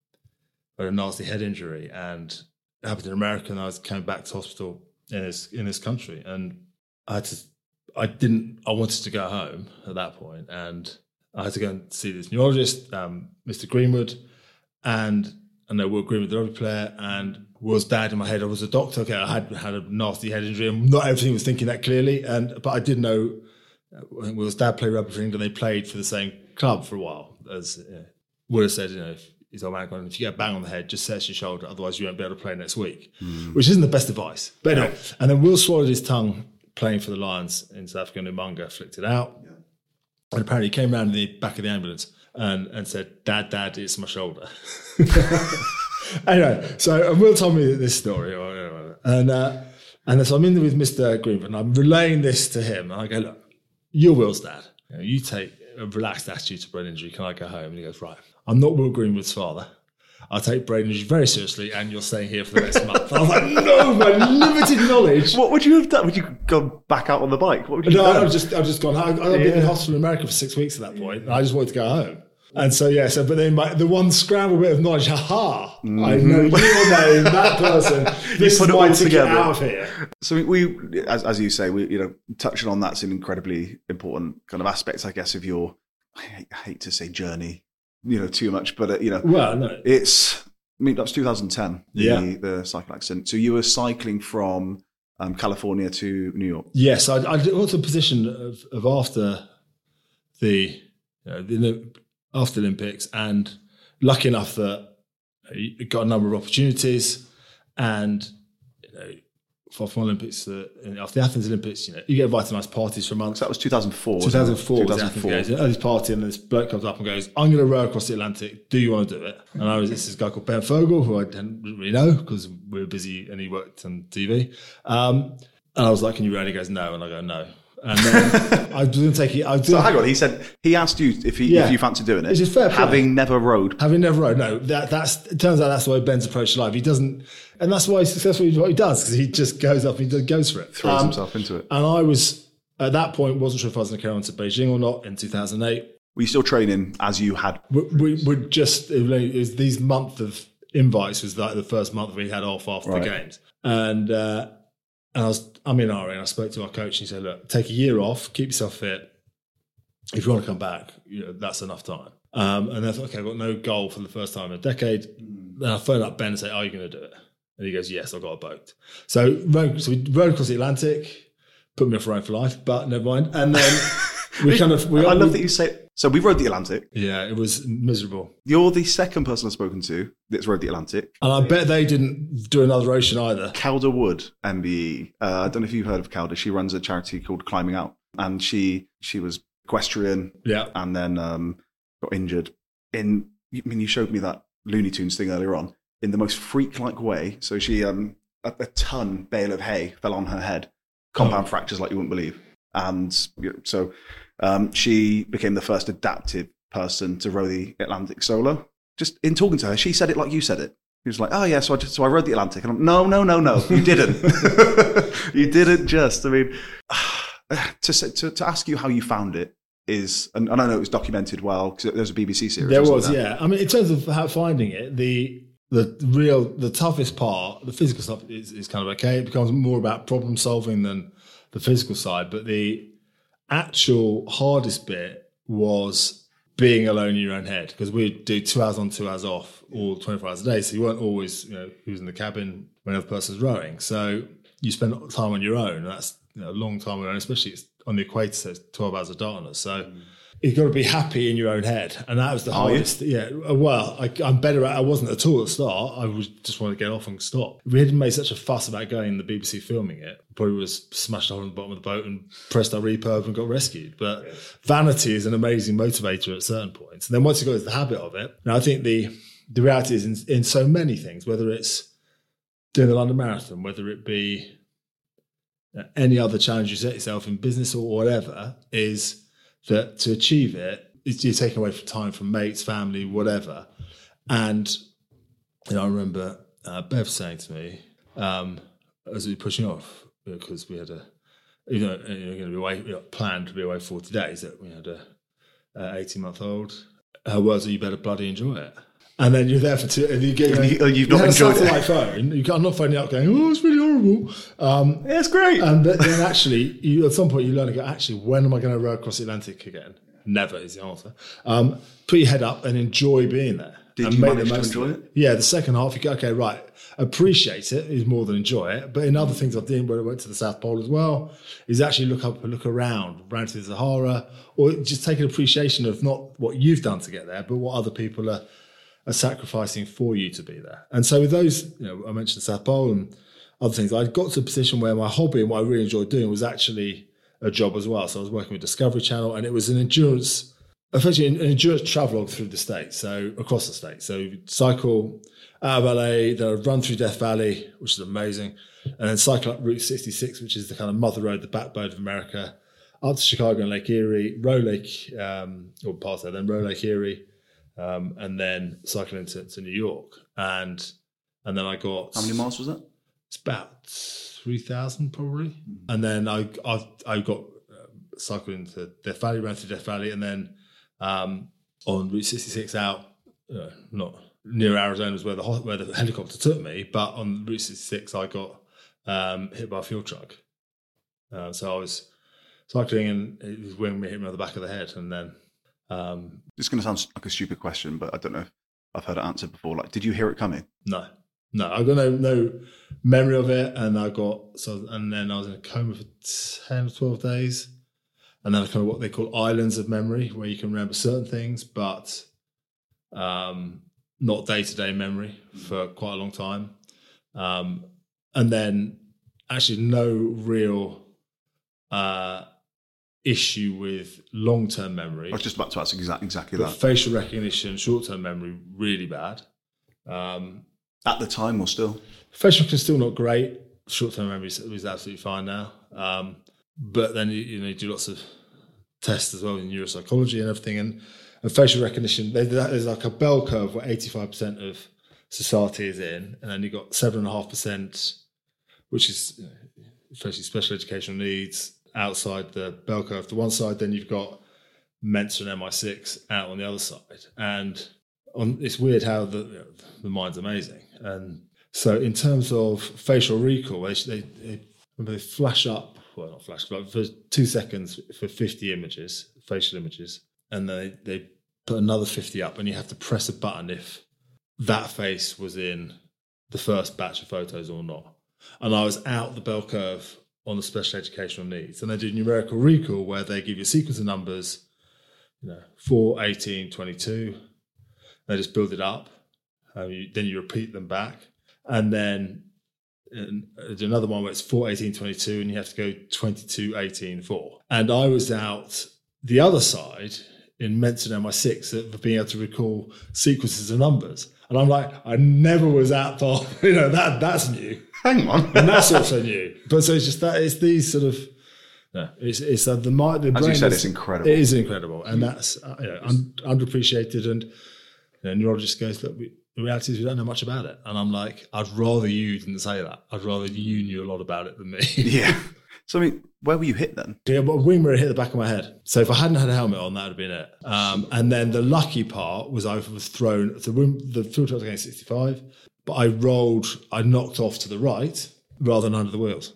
a nasty head injury, and it happened in America, and I was came back to hospital in this in this country, and I had to, I didn't, I wanted to go home at that point, and I had to go and see this neurologist, um, Mister Greenwood, and I know Will Greenwood, the rugby player, and Will's dad in my head. I was a doctor. Okay, I had had a nasty head injury, and not everything was thinking that clearly, and but I did know. I think Will's dad played rugby for England. They played for the same club for a while. As uh, Will has said, you know. If, He's old man going, if you get a bang on the head, just set your shoulder, otherwise you won't be able to play next week, mm. which isn't the best advice. But anyway, yeah. And then Will swallowed his tongue playing for the Lions in South Africa, and Umanga flicked it out. Yeah. And apparently he came around in the back of the ambulance and, and said, Dad, Dad, it's my shoulder. Anyway, so Will told me this story. And uh, and so I'm in there with Mister Greenwood and I'm relaying this to him. And I go, look, you're Will's dad. You know, you take a relaxed attitude to brain injury. Can I go home? And he goes, right, I'm not Will Greenwood's father. I take brain injury very seriously and you're staying here for the next month. I was like, no, my limited knowledge. What would you have done? Would you go back out on the bike? What would you no, have done? I've just, I've just gone home. I've been in hospital in America for six weeks at that point, and I just wanted to go home. And so, yeah, so, but then my, the one scramble bit of knowledge, ha mm-hmm. I know your name, that person, this is my ticket out of here. So we, as, as you say, we, you know, touching on that's an incredibly important kind of aspect, I guess, of your, I hate, I hate to say journey, you know, too much, but, uh, you know, well, no. it's, I mean, that was two thousand ten, the, yeah. the cycle accident. So you were cycling from um, California to New York. Yes, I, I got to a position of, of after the, you know, the after the Olympics, and lucky enough that you got a number of opportunities, and you know, for, for Olympics, uh, after the Athens Olympics, you know, you get invited to nice parties for months. So that was two thousand four. two thousand four was the Athens Games. At this party, and this bloke comes up and goes, "I'm going to row across the Atlantic. Do you want to do it?" And I was this, this guy called Ben Fogel, who I didn't really know because we were busy, and he worked on T V. Um, and I was like, "Can you row?" And he goes, "No," and I go, "No." And then I was going to take it. I so hang on, he said he asked you if, he, yeah. if you fancy doing it. Which is fair play. Having never rowed. Having never rowed, no. That, that's it turns out that's the way Ben's approach to life. He doesn't, and that's why he's successful in what he does, because he just goes up and he goes for it, throws um, himself into it. And I was at that point wasn't sure if I was going to carry on to Beijing or not in two thousand eight. Were you still training as you had? We, we were just it was these month of invites was like the first month we had off after right. the games, and. Uh, And I was, I'm in R A, and I spoke to our coach, and he said, look, take a year off, keep yourself fit. If you want to come back, you know, that's enough time. Um, and I thought, okay, I've got no goal for the first time in a decade. Then I phoned up Ben and say, are you going to do it? And he goes, yes, I've got a boat. So, so we rowed across the Atlantic, put me off rowing for life, but never mind. And then we kind of... We, I love we, that you say... So we rowed the Atlantic. Yeah, it was miserable. You're the second person I've spoken to that's rowed the Atlantic. And I bet they didn't do another ocean either. Calder Wood, M B E. Uh, I don't know if you've heard of Calder. She runs a charity called Climbing Out. And she she was equestrian. Yeah. And then um, got injured. In, I mean, you showed me that Looney Tunes thing earlier on. In the most freak-like way. So she, um, a, a ton bale of hay fell on her head. Compound oh. fractures like you wouldn't believe. And you know, so... Um, she became the first adaptive person to row the Atlantic solo. Just in talking to her, she said it like you said it. She was like, "Oh yeah, so I just, so I rowed the Atlantic." And I'm, no, no, no, no, you didn't. You didn't just. I mean, to, to to ask you how you found it is, and, and I know it was documented well because there was a B B C series. There was, yeah. I mean, in terms of how finding it, the the real the toughest part, the physical stuff is, is kind of okay. It becomes more about problem solving than the physical side, but the actual hardest bit was being alone in your own head, because we'd do two hours on, two hours off, all twenty-four hours a day. So you weren't always, you know, who's in the cabin when the other person's rowing. So you spend time on your own, and that's, you know, a long time on your own, especially it's on the equator, so it's twelve hours of darkness. So mm. you've got to be happy in your own head. And that was the Are hardest. You? Yeah. Well, I, I'm better at I wasn't at all at the start. I was just wanted to get off and stop. We hadn't made such a fuss about going in the B B C filming it. Probably was smashed a hole in the bottom of the boat and pressed our repurb and got rescued. But yeah. Vanity is an amazing motivator at certain points. And then once you got into the habit of it, now I think the the reality is in, in so many things, whether it's doing the London Marathon, whether it be any other challenge you set yourself in business or whatever, is that to achieve it, you're taking away time from mates, family, whatever. And you know, I remember uh, Bev saying to me, um, as we were pushing off, because we had a, you know, you're going to be away, you know, planned to be away for forty days, that we had a eighteen-month-old. Her words are, "You better bloody enjoy it." And then you're there for two, and you get, you know, you, you've you not enjoyed it. Satellite phone. You, I'm not phoning up going, "Oh, it's really horrible." Um, yeah, it's great. And then actually, you, at some point, you learn to go, actually, when am I going to row across the Atlantic again? Never is the answer. Um, put your head up and enjoy being there. Did and you make manage the to most enjoy of it? Yeah, the second half, you go, okay, right, appreciate it is more than enjoy it. But in other things I've done, where I went to the South Pole as well, is actually look up and look around, around to the Sahara, or just take an appreciation of not what you've done to get there, but what other people are, are sacrificing for you to be there. And so with those, you know, I mentioned the South Pole and other things, I got to a position where my hobby and what I really enjoyed doing was actually a job as well. So I was working with Discovery Channel, and it was an endurance, effectively an endurance travelogue through the state, so across the state. So you'd cycle out of L A, then I'd run through Death Valley, which is amazing, and then cycle up Route sixty-six, which is the kind of mother road, the backbone of America, up to Chicago and Lake Erie, row Lake, um, or past there, then row Lake Erie, um, and then cycle into to New York. And and then I got... How many miles was that? It's about three thousand probably. Mm-hmm. And then I I, I got um, cycled into Death Valley, ran through Death Valley, and then um, on Route sixty-six out, uh, not near Arizona was where the where the helicopter took me, but on Route sixty-six I got um, hit by a fuel truck. Uh, so I was cycling and it was winging me, hit me on the back of the head, and then... Um, it's going to sound like a stupid question, but I don't know if I've heard it answered before. Like, did you hear it coming? No. No, I got no no memory of it, and I got so, and then I was in a coma for ten or twelve days, and then I kind of what they call islands of memory, where you can remember certain things, but um, not day to day memory for quite a long time, um, and then actually no real uh, issue with long term memory. I was just about to ask exactly exactly but that. Facial recognition, short term memory, really bad. Um, At the time or still? Facial recognition is still not great. Short-term memory is, is absolutely fine now. Um, but then you, you know you do lots of tests as well in neuropsychology and everything. And, and facial recognition, there's like a bell curve where eighty-five percent of society is in, and then you've got seven point five percent, which is you know, especially special educational needs, outside the bell curve to one side. Then you've got Mensa and M I six out on the other side. And on, it's weird how the, you know, the mind's amazing. And so in terms of facial recall, they, they, they, they flash up, well, not flash, but for two seconds for fifty images, facial images, and they, they put another fifty up, and you have to press a button if that face was in the first batch of photos or not. And I was out the bell curve on the special educational needs. And they do numerical recall where they give you a sequence of numbers, you know, four, eighteen, twenty-two. They just build it up. Um, you, then you repeat them back. And then and there's another one where it's four, eighteen, twenty-two, and you have to go twenty-two, eighteen, four. And I was out the other side in Mensa and M I six for being able to recall sequences of numbers. And I'm like, I never was out of, you know, that that's new. Hang on. And that's also new. But so it's just that, it's these sort of, no, it's, it's uh, the mind, the As brain you said, is, it's incredible. It is incredible. And that's, uh, you know, un, underappreciated. And, you know, neurologist goes, look, we, the reality is we don't know much about it. And I'm like, I'd rather you didn't say that. I'd rather you knew a lot about it than me. Yeah. So, I mean, where were you hit then? Yeah, but a wing mirror hit the back of my head. So if I hadn't had a helmet on, that would have been it. Um, and then the lucky part was I was thrown, the, wing, the fuel truck was going sixty-five, but I rolled, I knocked off to the right rather than under the wheels.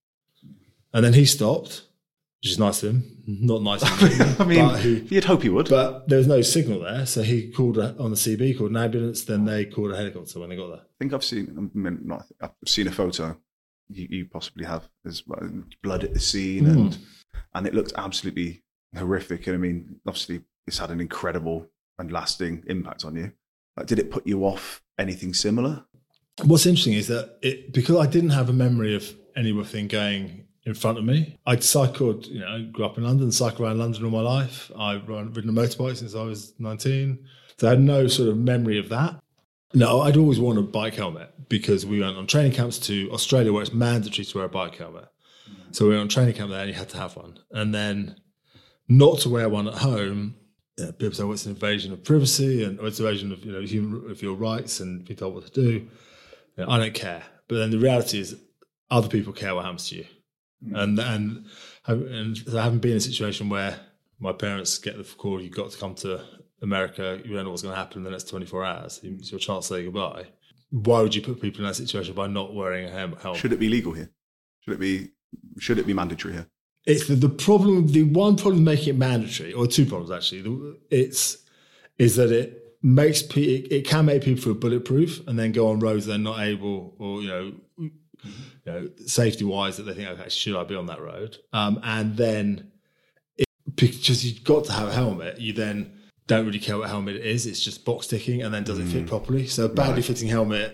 And then he stopped, which is nice of him. Not nice of him. I mean, but he, you'd hope he would. But there was no signal there. So he called a, on the C B, called an ambulance, then they called a helicopter when they got there. I think I've seen, I mean, not, I've seen a photo. You, you possibly have. There's blood at the scene, mm. and and it looks absolutely horrific. And I mean, obviously, it's had an incredible and lasting impact on you. Like, did it put you off anything similar? What's interesting is that it, because I didn't have a memory of anything going in front of me, I'd cycled. You know, I grew up in London, cycled around London all my life. I've ridden a motorbike since I was nineteen, so I had no sort of memory of that. No, I'd always worn a bike helmet because we went on training camps to Australia where it's mandatory to wear a bike helmet. So we were on training camp there and you had to have one. And then not to wear one at home, you know, people say, well, it's an invasion of privacy and or it's an invasion of, you know, human, of your rights and be told what to do. You know, I don't care. But then the reality is other people care what happens to you. Mm. And, and, and so I haven't been in a situation where my parents get the call, you've got to come to America, you don't know what's going to happen in the next twenty-four hours. It's your chance to say goodbye. Why would you put people in that situation by not wearing a helmet? Should it be legal here? Should it be should it be mandatory here? It's the, the problem, the one problem making it mandatory, or two problems actually, it's is that it makes it, it can make people feel bulletproof and then go on roads they're not able, or you know, mm-hmm. you know, safety wise that they think, okay, should I be on that road? Um, and then it, because you've got to have a helmet, you then don't really care what helmet it is. It's just box ticking, and then does it fit properly? So a badly right. fitting helmet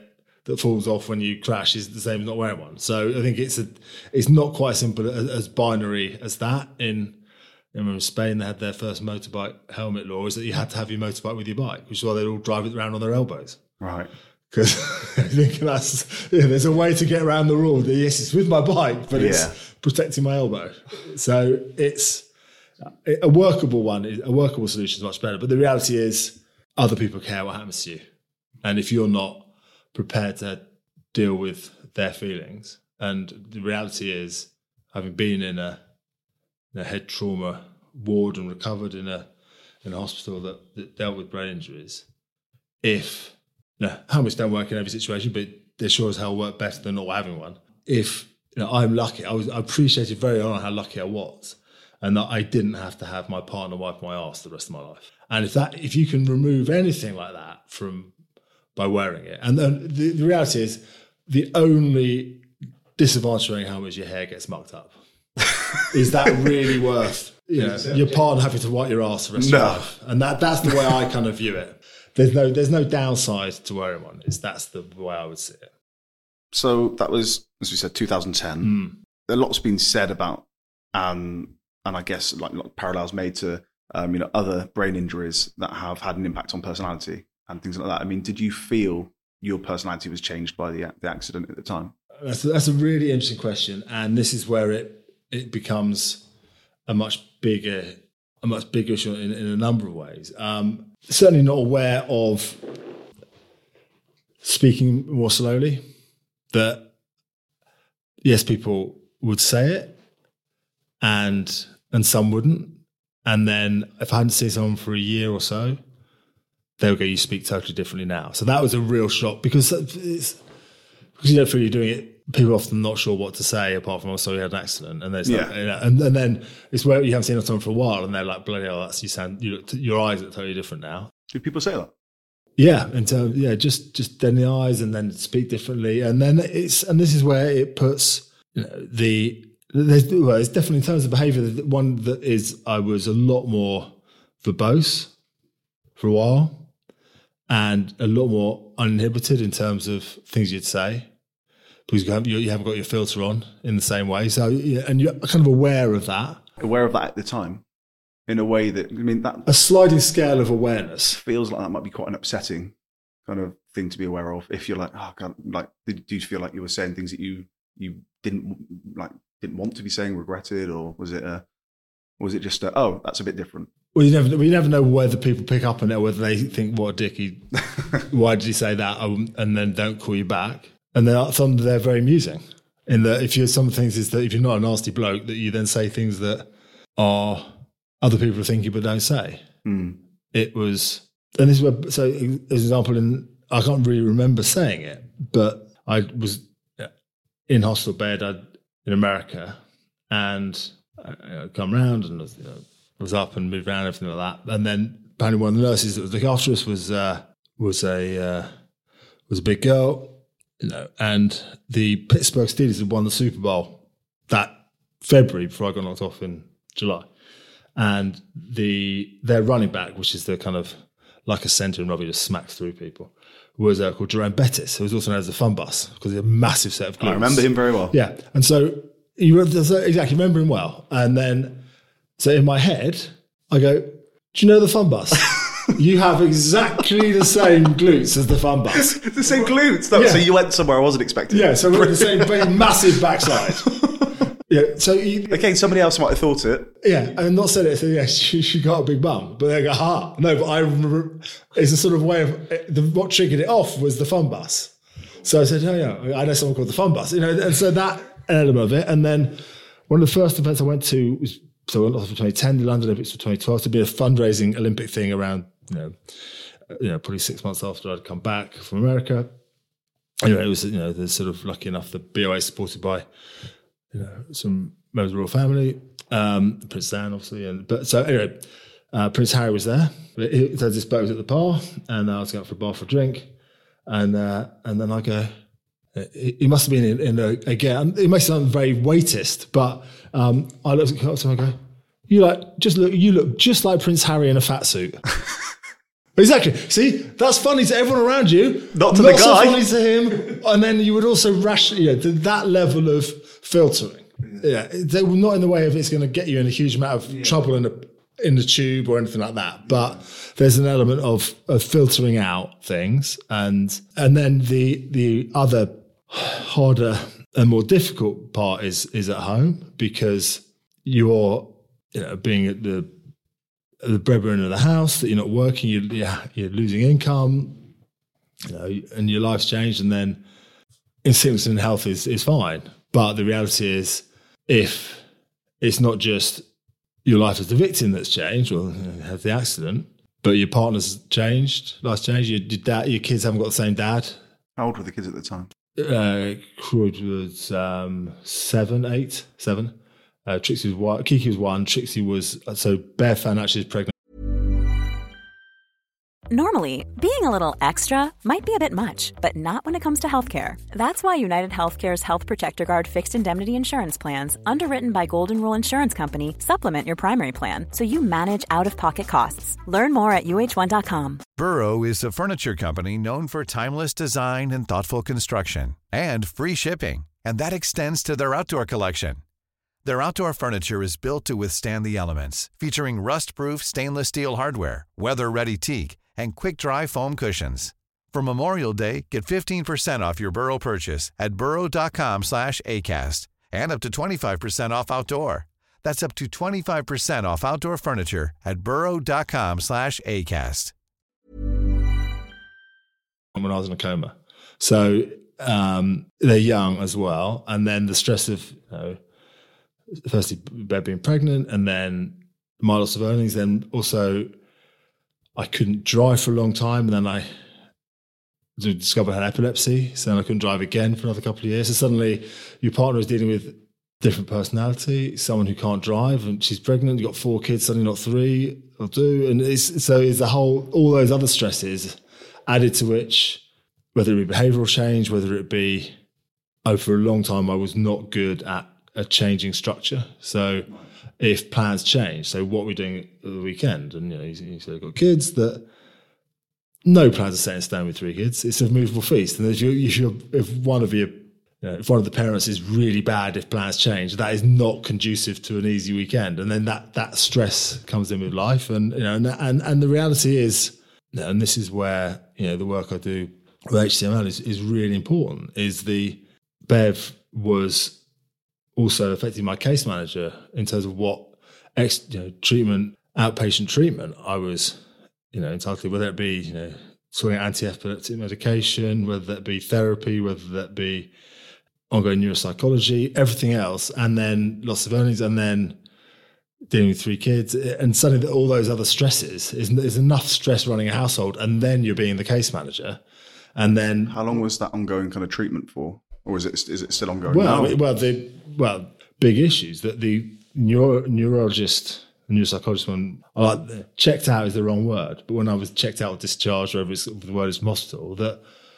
that falls off when you crash is the same as not wearing one. So I think it's a, it's not quite as simple as, as binary as that. In, I remember in Spain, they had their first motorbike helmet law, is that you had to have your motorbike with your bike, which is why they'd all drive it around on their elbows. Right. Because I think that's, yeah, there's a way to get around the rule that yes, it's with my bike, but yeah. it's protecting my elbow. So it's a workable one, a workable solution is much better. But the reality is other people care what happens to you. And if you're not prepared to deal with their feelings, and the reality is, having been in a, in a head trauma ward and recovered in a in a hospital that, that dealt with brain injuries, if no, helmets don't work in every situation, but they sure as hell work better than not having one. If you know, I'm lucky, I was I appreciated very early on how lucky I was, and that I didn't have to have my partner wipe my arse the rest of my life. And if that, if you can remove anything like that from by wearing it, and then the, the reality is, the only disadvantage of wearing a helmet is your hair gets mucked up. Is that really worth you know, your partner having to wipe your arse the rest no. of your life? And that that's the way I kind of view it. There's no there's no downside to wearing one. It's that's the way I would see it. So that was, as we said, two thousand ten. Mm. A lot's been said about, um, and I guess like, like parallels made to um, you know other brain injuries that have had an impact on personality and things like that. I mean, did you feel your personality was changed by the the accident at the time? That's a, that's a really interesting question, and this is where it it becomes a much bigger a much bigger issue in, in a number of ways. Um, certainly not aware of speaking more slowly. That yes, people would say it, and and some wouldn't. And then if I hadn't seen someone for a year or so, they would go, "You speak totally differently now." So that was a real shock because it's, because you don't feel you're doing it. People are often not sure what to say apart from, "Oh, sorry, you had an accident," and there's yeah. like, you know, and, and then it's where you haven't seen someone for a while, and they're like, "Bloody hell, that's you sound you look, your eyes are totally different now." Do people say that? Yeah, and so yeah, just just then the eyes, and then speak differently, and then it's and this is where it puts you know, the there's well, it's definitely in terms of behaviour. One that is I was a lot more verbose for a while, and a lot more uninhibited in terms of things you'd say. Because you haven't, you haven't got your filter on in the same way. So, yeah, and you're kind of aware of that. Aware of that at the time, in a way that, I mean, that... A sliding scale of awareness. Feels like that might be quite an upsetting kind of thing to be aware of. If you're like, oh, God, like, did, do you feel like you were saying things that you, you didn't, like, didn't want to be saying, regretted, or was it a, was it just a, oh, that's a bit different? Well, you never, we never know whether people pick up on it, or whether they think, what a dick, he, why did he say that, and then don't call you back. And then some they're very amusing. In that, if you're some things is that if you're not a nasty bloke, that you then say things that are other people are thinking but don't say. Mm. It was, and this is where, so as an example, in I can't really remember saying it, but I was in hospital bed I'd, in America, and I, I'd come round and was, you know, was up and moved around, everything like that. And then apparently one of the nurses that was looking after us was uh, was a uh, was a big girl. You know, and the Pittsburgh Steelers had won the Super Bowl that February before I got knocked off in July. And the their running back, which is the kind of like a centre and rugby just smacks through people, was uh, called Jerome Bettis, who was also known as the Fun Bus because he had a massive set of glutes. I remember him very well. Yeah. And so, you exactly remember him well. And then, so in my head, I go, do you know the Fun Bus? You have exactly the same glutes as the Fun Bus. The same glutes? No, yeah. So you went somewhere I wasn't expecting. Yeah, so we're the same very massive backside. Yeah, so you, again, somebody else might have thought it. Yeah, and not said it. So yeah, she, she got a big bum, but they go, ha, no. But I remember it's a sort of way of the, what triggered it off was the Fun Bus. So I said, oh yeah, I know someone called the Fun Bus, you know. And so that element of it, and then one of the first events I went to was so I went off for twenty ten, the London Olympics for twenty twelve, to be a fundraising Olympic thing around. You know, you know, probably six months after I'd come back from America. Anyway, it was, you know, they're sort of lucky enough the B O A is supported by, you know, some members of the royal family, um, Prince Dan, obviously. And but so anyway, uh, Prince Harry was there. He, so this boat was at the bar, and I was going for a bar for a drink, and uh, and then I go, he must have been in, in a, again. It may sound very weightist, but um, I looked at him and I go, you like just look, you look just like Prince Harry in a fat suit. Exactly. See, that's funny to everyone around you. Not to not the guy. so funny to him. And then you would also ration, you know, to that level of filtering. Yeah, they were not in the way of it's going to get you in a huge amount of yeah. trouble in the in the tube or anything like that. But there's an element of, of filtering out things, and and then the the other harder and more difficult part is is at home, because you're you know being at the the breadwinner of the house, that you're not working, you're, you're losing income, you know, and your life's changed, and then in sickness and health is is fine. But the reality is, if it's not just your life as the victim that's changed or had the accident, but your partner's changed, life's changed, your, your, dad, your kids haven't got the same dad. How old were the kids at the time? Uh, Croyd was um, seven, eight, seven. Uh, Trixie was one. Kiki was one. Trixie was, so Bear found out she was pregnant. Normally, being a little extra might be a bit much, but not when it comes to healthcare. That's why United Healthcare's Health Protector Guard fixed indemnity insurance plans, underwritten by Golden Rule Insurance Company, supplement your primary plan so you manage out-of-pocket costs. Learn more at U H one dot com. Burrow is a furniture company known for timeless design and thoughtful construction, and free shipping, and that extends to their outdoor collection. Their outdoor furniture is built to withstand the elements, featuring rust-proof stainless steel hardware, weather-ready teak, and quick-dry foam cushions. For Memorial Day, get fifteen percent off your Burrow purchase at burrow.com slash ACAST and up to twenty-five percent off outdoor. That's up to twenty-five percent off outdoor furniture at burrow.com slash ACAST. When I was in a coma. So um, they're young as well. And then the stress of, you know, firstly, Bear being pregnant, and then my loss of earnings, then also I couldn't drive for a long time, and then I discovered I had epilepsy, so then I couldn't drive again for another couple of years. So suddenly your partner is dealing with different personality, someone who can't drive, and she's pregnant, you've got four kids, suddenly not three or two. And it's, so it's the whole, all those other stresses added to which, whether it be behavioural change, whether it be, oh, for a long time I was not good at a changing structure. So if plans change, so what we're doing at the weekend, and you know, you said you've got kids, that no plans are set in stone with three kids. It's a movable feast, and if you, if, you're, if one of you, you know, if one of the parents is really bad, if plans change, that is not conducive to an easy weekend, and then that that stress comes in with life, and you know, and and, and the reality is, and this is where you know the work I do with H C M L is is really important. Is the Bev was also affecting my case manager in terms of what ex, you know, treatment, outpatient treatment I was, you know, entitled to, whether it be, you know, sorting out anti-epileptic medication, whether that be therapy, whether that be ongoing neuropsychology, everything else, and then loss of earnings, and then dealing with three kids, and suddenly all those other stresses, is, is enough stress running a household, and then you're being the case manager. And then... How long was that ongoing kind of treatment for? Or is it is it still ongoing well, now? Well, the well, big issues that the neuro, neurologist, neuropsychologist, when I like, checked out is the wrong word, but when I was checked out or discharged, wherever it's, the word is from hospital, that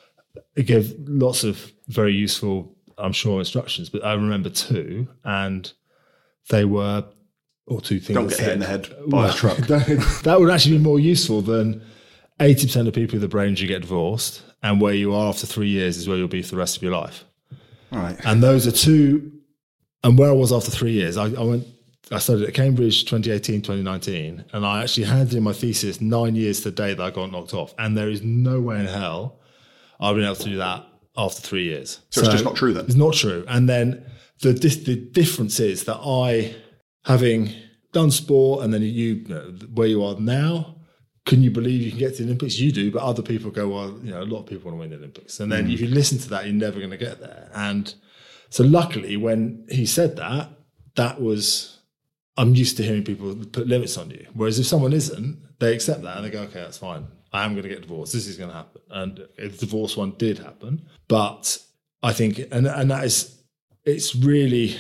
it gave lots of very useful, I'm sure, instructions. But I remember two, and they were, or two things. Don't get hit in the head by well, a truck. That would actually be more useful than eighty percent of people with a brain injury get divorced, and where you are after three years is where you'll be for the rest of your life. Right. And those are two, and where I was after three years, I, I went, I studied at Cambridge twenty eighteen, twenty nineteen, and I actually handed in my thesis nine years to the day that I got knocked off. And there is no way in hell I've been able to do that after three years. So, so it's just not true then? It's not true. And then the, the difference is that I, having done sport, and then you, you know, where you are now, can you believe you can get to the Olympics? You do, but other people go, well, you know, a lot of people want to win the Olympics. And then mm. if you listen to that, you're never going to get there. And so luckily when he said that, that was, I'm used to hearing people put limits on you. Whereas if someone isn't, they accept that and they go, okay, that's fine. I am going to get divorced. This is going to happen. And the divorce one did happen. But I think, and, and that is, it's really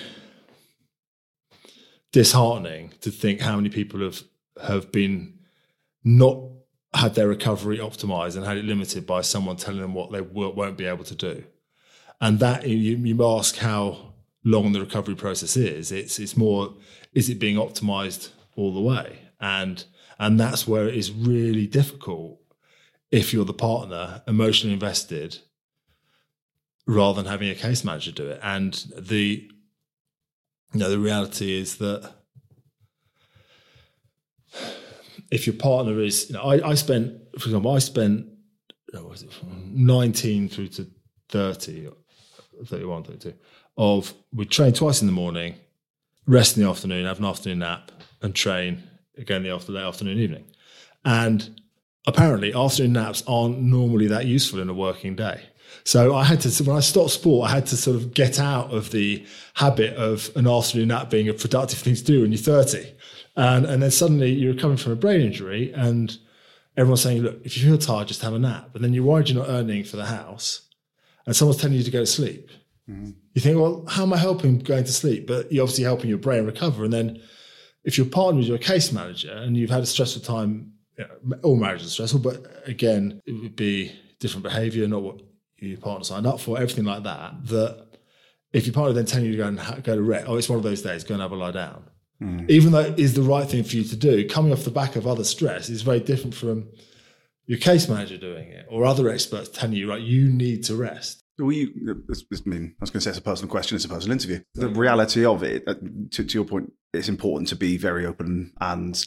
disheartening to think how many people have, have been not had their recovery optimized and had it limited by someone telling them what they won't be able to do. And that, you, you ask how long the recovery process is, it's it's more, is it being optimized all the way? And and that's where it is really difficult if you're the partner, emotionally invested rather than having a case manager do it. And the, you know, the reality is that if your partner is, you know, I, I spent, for example, I spent, what was it, from nineteen through to thirty, thirty-one, thirty-two, of, we train twice in the morning, rest in the afternoon, have an afternoon nap, and train again the after, late afternoon, evening. And apparently afternoon naps aren't normally that useful in a working day. So I had to, when I stopped sport, I had to sort of get out of the habit of an afternoon nap being a productive thing to do when you're thirty. And, and then suddenly you're coming from a brain injury and everyone's saying, look, if you feel tired, just have a nap. And then you're worried you're not earning for the house and someone's telling you to go to sleep. Mm-hmm. You think, well, how am I helping going to sleep? But you're obviously helping your brain recover. And then if your partner is your case manager and you've had a stressful time, you know, all marriages are stressful, but again, it would be different behaviour, not what your partner signed up for, everything like that, that if your partner then telling you to go and ha- go to rest, oh, it's one of those days, go and have a lie down. Mm. Even though it is the right thing for you to do, coming off the back of other stress is very different from your case manager doing it or other experts telling you, right, you need to rest. Well, you, I mean, I was going to say it's a personal question, it's a personal interview. The reality of it, to, to your point, it's important to be very open, and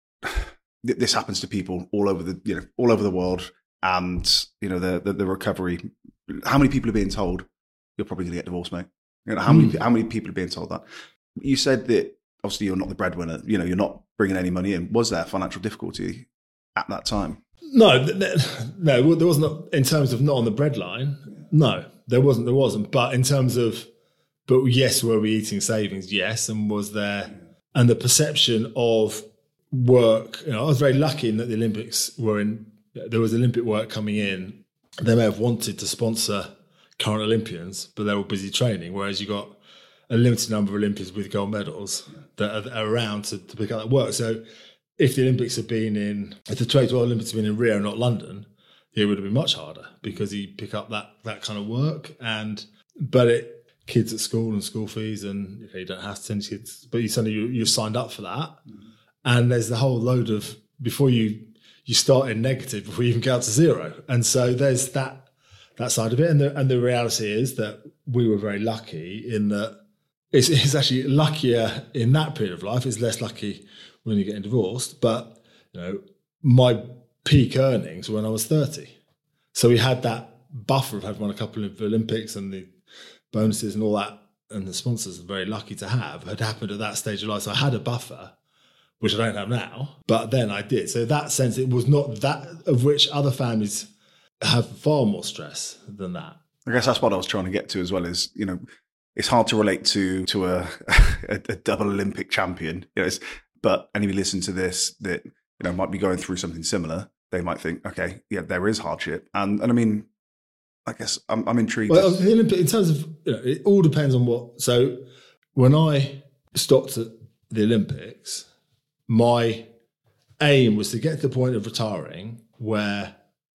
this happens to people all over the, you know, all over the world. And you know, the the, the recovery. How many people are being told you're probably going to get divorced, mate? You know, how mm. many how many people are being told that? You said that obviously you're not the breadwinner. You know, you're not bringing any money in. Was there financial difficulty at that time? No, no, there wasn't. In terms of not on the breadline, no, there wasn't. There wasn't. But in terms of, but yes, were we eating savings? Yes, and was there, and the perception of work. You know, I was very lucky in that the Olympics were in. There was Olympic work coming in. They may have wanted to sponsor current Olympians, but they were busy training. Whereas you got a limited number of Olympians with gold medals that are, are around to, to pick up that work. So if the Olympics had been in, if the twenty twelve Olympics had been in Rio, not London, it would have been much harder because you pick up that that kind of work. And but it, kids at school and school fees, and okay, you don't have to send kids, but you suddenly you, you've signed up for that. Mm. And there's the whole load of before you. You start in negative before you even get out to zero. And so there's that that side of it. And the, and the reality is that we were very lucky in that it's, it's actually luckier in that period of life. It's less lucky when you're getting divorced. But, you know, my peak earnings were when I was thirty. So we had that buffer of having won a couple of Olympics and the bonuses and all that. And the sponsors are very lucky to have had happened at that stage of life. So I had a buffer, which I don't have now, but then I did. So that sense, it was not that of which other families have far more stress than that. I guess that's what I was trying to get to as well is, you know, it's hard to relate to to a, a, a double Olympic champion, you know, it's, but anybody listen to this that, you know, might be going through something similar, they might think, okay, yeah, there is hardship. And and I mean, I guess I'm, I'm intrigued. Well, the Olympic, in terms of, you know, it all depends on what, so when I stopped at the Olympics, my aim was to get to the point of retiring where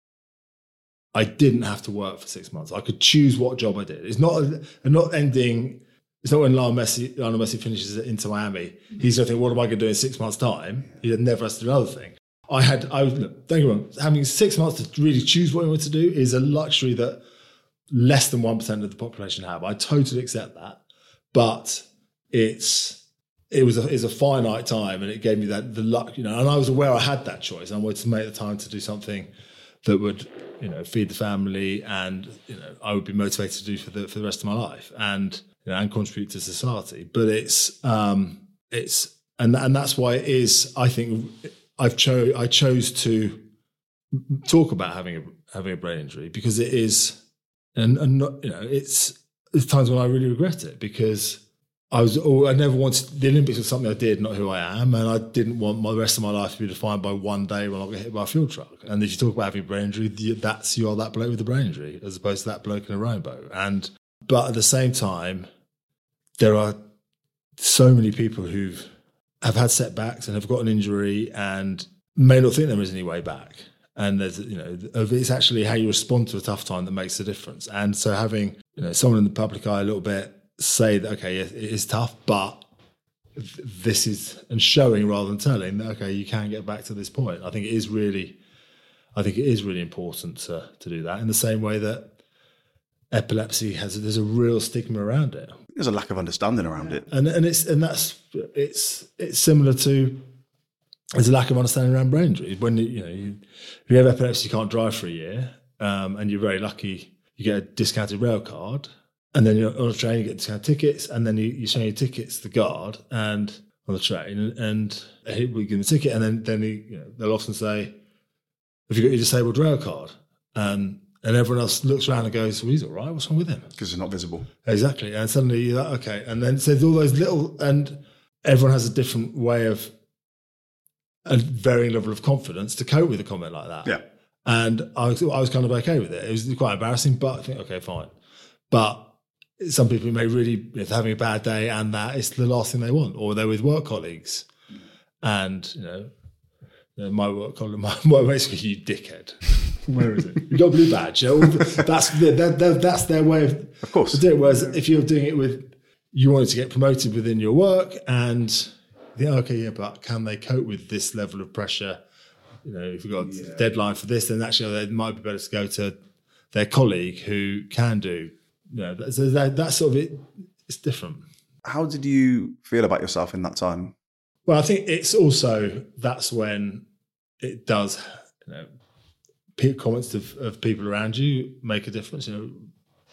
I didn't have to work for six months. I could choose what job I did. It's not a, not ending. It's not when Lionel Messi, Lionel Messi finishes at Inter Miami. He's going to think, what am I going to do in six months' time? He never has to do another thing. I had, I was, don't get me wrong, having six months to really choose what I want to do is a luxury that less than one percent of the population have. I totally accept that. But it's, It was a, it was a finite time, and it gave me that the luck, you know. And I was aware I had that choice. I wanted to make the time to do something that would, you know, feed the family, and you know, I would be motivated to do for the for the rest of my life, and you know, and contribute to society. But it's um, it's and and that's why it is. I think I've chose I chose to talk about having a having a brain injury because it is, and and not, you know, it's there's times when I really regret it because. I was. Oh, I never wanted. The Olympics was something I did, not who I am, and I didn't want my the rest of my life to be defined by one day when I got hit by a fuel truck. And if you talk about having a brain injury, that's you're that bloke with a brain injury, as opposed to that bloke in a rainbow. And but at the same time, there are so many people who have had setbacks and have got an injury and may not think there is any way back. And there's, you know, it's actually how you respond to a tough time that makes a difference. And so having, you know, someone in the public eye a little bit. Say that, okay, it is tough, but this is, and showing rather than telling that, okay, you can get back to this point. I think it is really, I think it is really important to to do that in the same way that epilepsy has, there's a real stigma around it. There's a lack of understanding around it. And and it's and that's it's it's similar to there's a lack of understanding around brain injury. When you, you know you, if you have epilepsy, you can't drive for a year, um, and you're very lucky, you get a discounted rail card, and then you're on a train, you get discounted tickets, and then you, you show your tickets to the guard and on the train, and, and we give them a ticket, and then then you, you know, they'll often say, "Have you got your disabled rail card?" And and everyone else looks around and goes, "Well, he's all right. What's wrong with him?" Because it's not visible. Exactly. And suddenly you're like, okay. And then so there's all those little, and everyone has a different way of, a varying level of confidence to cope with a comment like that. Yeah. And I was, I was kind of okay with it. It was quite embarrassing, but I think, okay, fine. But some people may really, if they're having a bad day and that, it's the last thing they want, or they're with work colleagues. And, you know, you know my work colleague, my, my basically, you dickhead. Where is it? You got a blue badge. You know, that's, that, that, that's their way of, of course. doing it. Whereas if you're doing it with, you wanted to get promoted within your work and, yeah, okay, yeah, but can they cope with this level of pressure? You know, if you've got yeah. a deadline for this, then actually it might be better to go to their colleague who can do. You know, so that, that sort of it. It's different. How did you feel about yourself in that time? Well, I think it's also that's when it does. You know, comments of, of people around you make a difference. You know,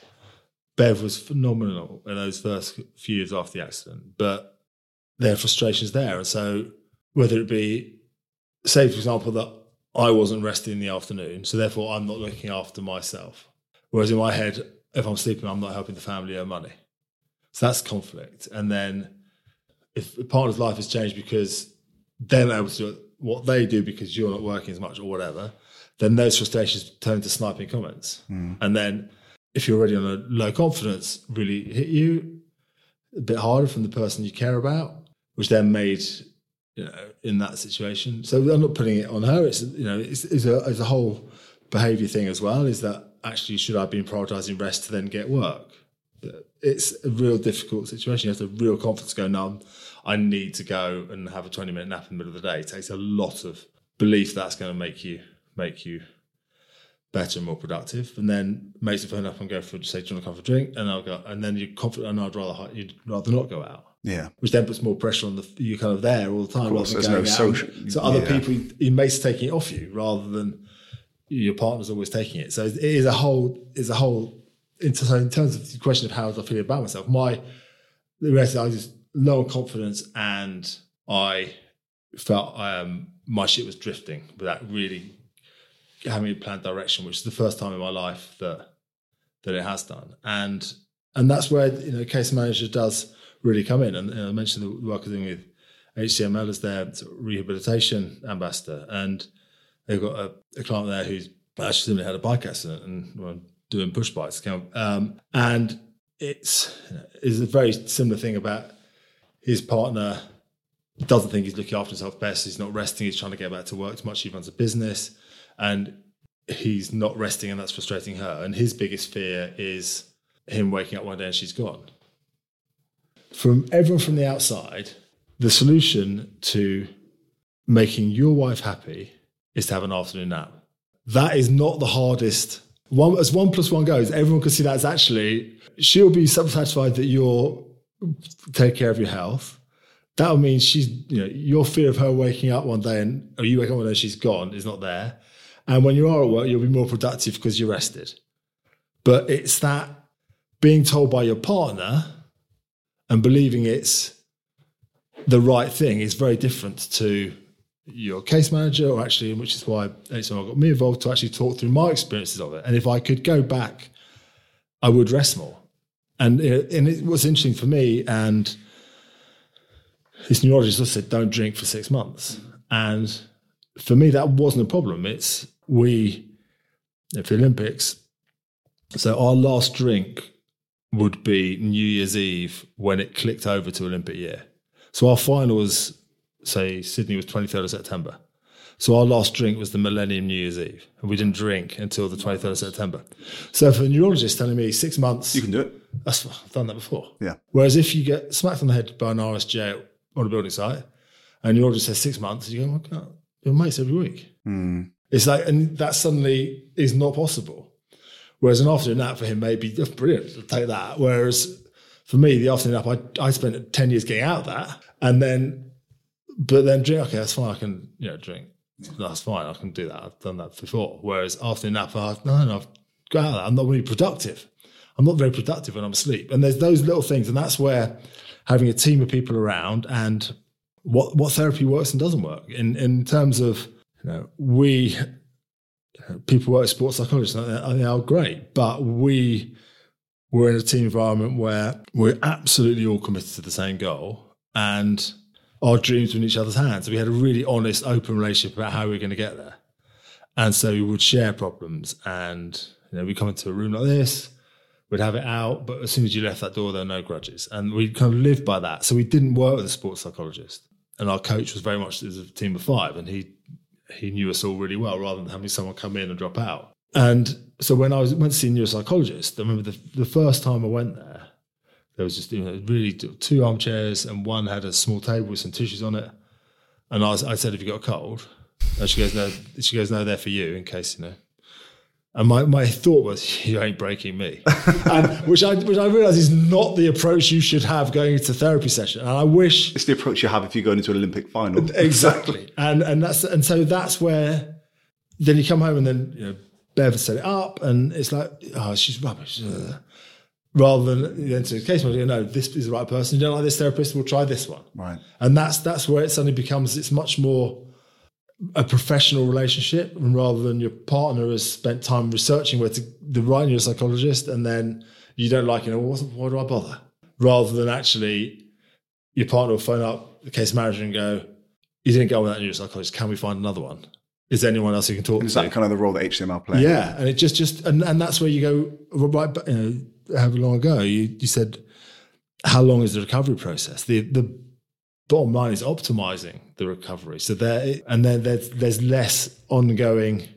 Bev was phenomenal in those first few years after the accident, but there are frustrations there. And so whether it be, say, for example, that I wasn't resting in the afternoon, so therefore I'm not looking after myself. Whereas in my head, if I'm sleeping, I'm not helping the family earn money. So that's conflict. And then if a partner's life has changed because they're not able to do what they do because you're not working as much or whatever, then those frustrations turn into sniping comments. Mm. And then if you're already on a low confidence, really hit you a bit harder from the person you care about, which then made, you know, in that situation. So I'm not putting it on her. It's, you know, it's, it's, a, it's a whole behaviour thing as well, is that actually should I have been prioritising rest to then get work? It's a real difficult situation. You have to have real confidence to go, no, I need to go and have a twenty minute nap in the middle of the day. It takes a lot of belief that's going to make you make you better and more productive. And then makes the phone up and go for, say, do you want to come for a drink? And I'll go, and then you're confident, and I'd rather, you'd rather not go out. Yeah. Which then puts more pressure on the, you're kind of there all the time. Of course, rather than there's going no out. social. So other yeah. people, your mate's taking it off you rather than your partner's always taking it. So it is a whole, is a whole, in terms of the question of how I feel about myself, my, the rest I was just low on confidence, and I felt um, my shit was drifting without really having a planned direction, which is the first time in my life that that it has done. And and that's where, you know, case manager does really come in. And, and I mentioned the work I'm doing with H C M L as their sort of rehabilitation ambassador, and they've got a, a client there who's actually simply had a bike accident and well, doing push bikes. Um, and it's, you know, it's a very similar thing about his partner doesn't think he's looking after himself best. He's not resting. He's trying to get back to work too much. He runs a business and he's not resting, and that's frustrating her. And his biggest fear is him waking up one day and she's gone. From everyone from the outside, the solution to making your wife happy is to have an afternoon nap. That is not the hardest. One, as one plus one goes, everyone can see that as actually, she'll be satisfied that you're take care of your health. That will mean she's, you know, your fear of her waking up one day and, or you wake up one day and she's gone is not there. And when you are at work, you'll be more productive because you're rested. But it's that being told by your partner and believing it's the right thing is very different to your case manager, or actually, which is why H C M L got me involved to actually talk through my experiences of it. And if I could go back, I would rest more. And it, and it was interesting for me, and this neurologist also said, don't drink for six months. And for me, that wasn't a problem. It's we, for the Olympics, so our last drink would be New Year's Eve when it clicked over to Olympic year. So our final was, say, Sydney was twenty-third of September. So our last drink was the Millennium New Year's Eve, and we didn't drink until the twenty-third of September. So for a neurologist telling me six months... You can do it. That's, I've done that before. Yeah. Whereas if you get smacked on the head by an R S J on a building site, and your neurologist says six months, you go, oh, God, your mates every week. Mm. It's like, and that suddenly is not possible. Whereas an afternoon nap for him may be brilliant, I'll take that. Whereas for me, the afternoon nap, I, I spent ten years getting out of that. And then, but then drink, okay, that's fine, I can, you know, drink. That's fine, I can do that. I've done that before. Whereas afternoon nap, I, no, no, I've got out of that. I'm not really productive. I'm not very productive when I'm asleep. And there's those little things. And that's where having a team of people around and what, what therapy works and doesn't work. In, in terms of, you know, we, people work as sports psychologists, and they are great, but we were in a team environment where we're absolutely all committed to the same goal and our dreams were in each other's hands. We had a really honest, open relationship about how we were going to get there. And so we would share problems and, you know, we come into a room like this, we'd have it out, but as soon as you left that door, there were no grudges. And we kind of lived by that. So we didn't work with a sports psychologist. And our coach was very much as a team of five, and he he knew us all really well rather than having someone come in and drop out. And so when I was went to see a neuropsychologist, I remember the, the first time I went there, there was just, you know, really two armchairs and one had a small table with some tissues on it. And I, was, I said, have you got a cold? And she goes, no, she goes, no, they're for you in case, you know. And my, my thought was, you ain't breaking me. and which I which I realise is not the approach you should have going into a therapy session. And I wish... It's the approach you have if you're going into an Olympic final. Exactly. and and that's and so that's where, then you come home and then, you know, Bev has set it up and it's like, oh, she's rubbish. Rather than then to the case manager, no, this is the right person. You don't like this therapist, we'll try this one. Right. And that's that's where it suddenly becomes, it's much more a professional relationship, and rather than your partner has spent time researching where to the right neuropsychologist and then you don't like, you know, well, why do I bother? Rather than actually your partner will phone up the case manager and go, you didn't go with that neuropsychologist, can we find another one? Is there anyone else you can talk is to? Is that kind of the role that H C M L plays? Yeah, and it just, just and, and that's where you go, right, you know, however long ago, you, you said, how long is the recovery process? The the bottom line is optimizing the recovery. So there, and then there's, there's less ongoing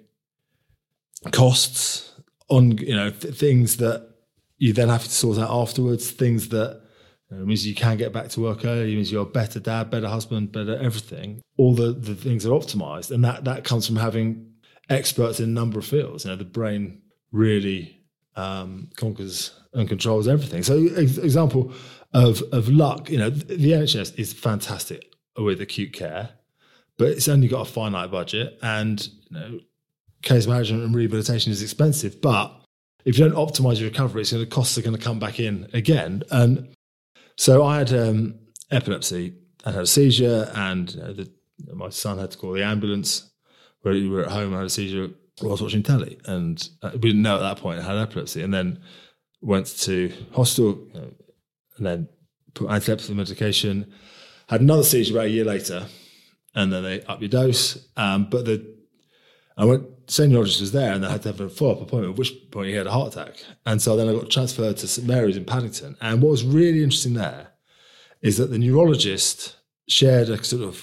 costs on, you know, th- things that you then have to sort out afterwards, things that, you know, means you can get back to work early, means you're a better dad, better husband, better everything. All the, the things are optimized. And that, that comes from having experts in a number of fields. You know, the brain really um, conquers and controls everything. So example of of luck, you know, the N H S is fantastic with acute care, but it's only got a finite budget, and, you know, case management and rehabilitation is expensive. But if you don't optimize your recovery, it's going to, costs are going to come back in again. And so I had um, epilepsy, I had a seizure, and, you know, the, my son had to call the ambulance. Where we were at home, I had a seizure while I was watching telly, and uh, we didn't know at that point I had epilepsy, and then went to hospital, you know, and then put anti-epilepsy medication, had another seizure about a year later, and then they up your dose. Um, but the I went, same neurologist was there, and I had to have a follow-up appointment, at which point he had a heart attack. And so then I got transferred to St Mary's in Paddington. And what was really interesting there is that the neurologist shared a sort of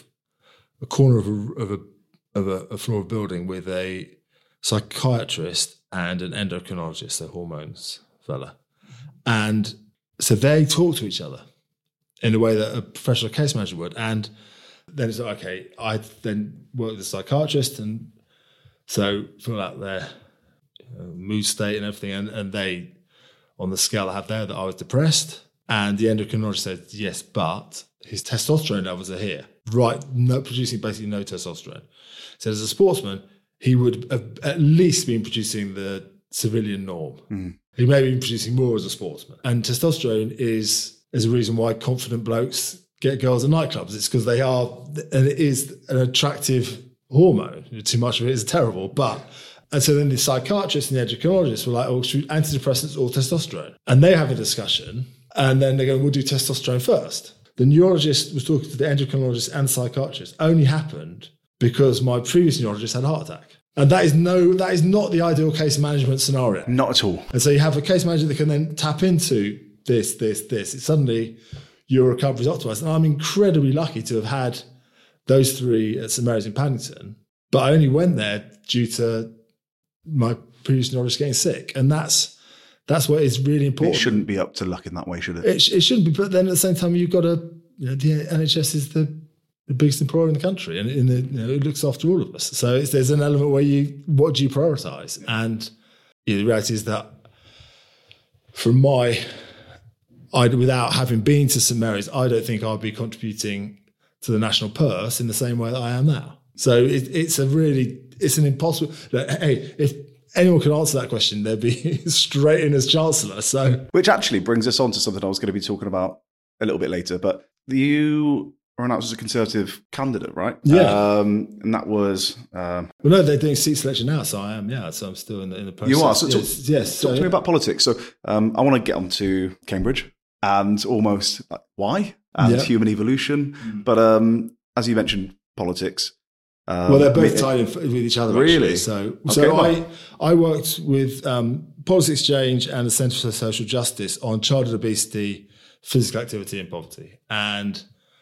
a corner of a, of a, of a, a floor of building with a psychiatrist and an endocrinologist, a hormones fella. And so they talk to each other in a way that a professional case manager would. And then it's like, okay, I then work with a psychiatrist, and so fill out their uh, mood state and everything. And, and they, on the scale I have there, that I was depressed. And the endocrinologist said, yes, but his testosterone levels are here. Right, no, producing basically no testosterone. So as a sportsman, he would have at least been producing the civilian norm. Mm. He may have been producing more as a sportsman. And testosterone is, is a reason why confident blokes get girls at nightclubs. It's because they are, and it is an attractive hormone. Too much of it is terrible. But, and so then the psychiatrist and the endocrinologist were like, oh, should antidepressants or testosterone? And they have a discussion, and then they go, we'll do testosterone first. The neurologist was talking to the endocrinologist and psychiatrist. Only happened because my previous neurologist had a heart attack. And that is no, that is not the ideal case management scenario. Not at all. And so you have a case manager that can then tap into this, this, this. It's suddenly your recovery is optimized. And I'm incredibly lucky to have had those three at St Mary's in Paddington, but I only went there due to my previous neurologist getting sick. And that's that's what is really important. It shouldn't be up to luck in that way, should it? It, it shouldn't be. But then at the same time, you've got to, you know, the N H S is the the biggest employer in the country, and in the, you know, it looks after all of us. So it's, there's an element where you, what do you prioritise? And you know, the reality is that from my, I without having been to St Mary's, I don't think I'd be contributing to the national purse in the same way that I am now. So it, it's a really, it's an impossible. Like, hey, if anyone could answer that question, they'd be straight in as Chancellor. So, which actually brings us on to something I was going to be talking about a little bit later. But you were announced as a Conservative candidate, right? Yeah, um, and that was. Um, well, no, they're doing seat selection now, so I am. Yeah, so I'm still in the in the process. You are. So, yes, talk, yes. Talk so, to me about politics. So, um, I want to get on to Cambridge and almost uh, why and yeah. human evolution, mm. but um, as you mentioned, politics. Um, well, they're both I mean, tied in with each other, really? Actually. So, okay, so well. I I worked with um, Policy Exchange and the Centre for Social Justice on childhood obesity, physical activity, and poverty. And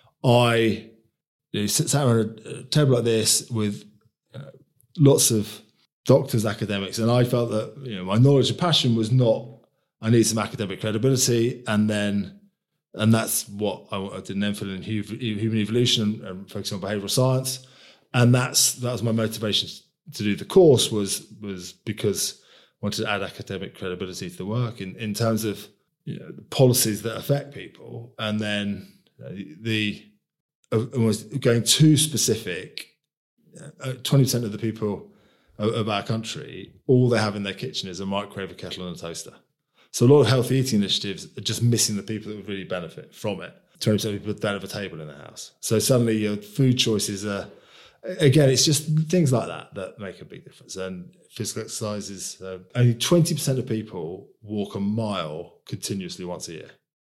I you know, sat around a table like this with uh, lots of doctors, academics, and I felt that you know my knowledge and passion was not. I need some academic credibility, and then. And that's what I, I did an MPhil in human evolution and, and focusing on behavioural science. And that's that was my motivation to do the course was was because I wanted to add academic credibility to the work in, in terms of you know, the policies that affect people. And then uh, the uh, almost going too specific, uh, twenty percent of the people of, of our country, all they have in their kitchen is a microwave, a kettle and a toaster. So a lot of healthy eating initiatives are just missing the people that would really benefit from it. twenty percent of people don't have a table in their house. So suddenly your food choices are, again, it's just things like that that make a big difference. And physical exercise is, uh, only twenty percent of people walk a mile continuously once a year.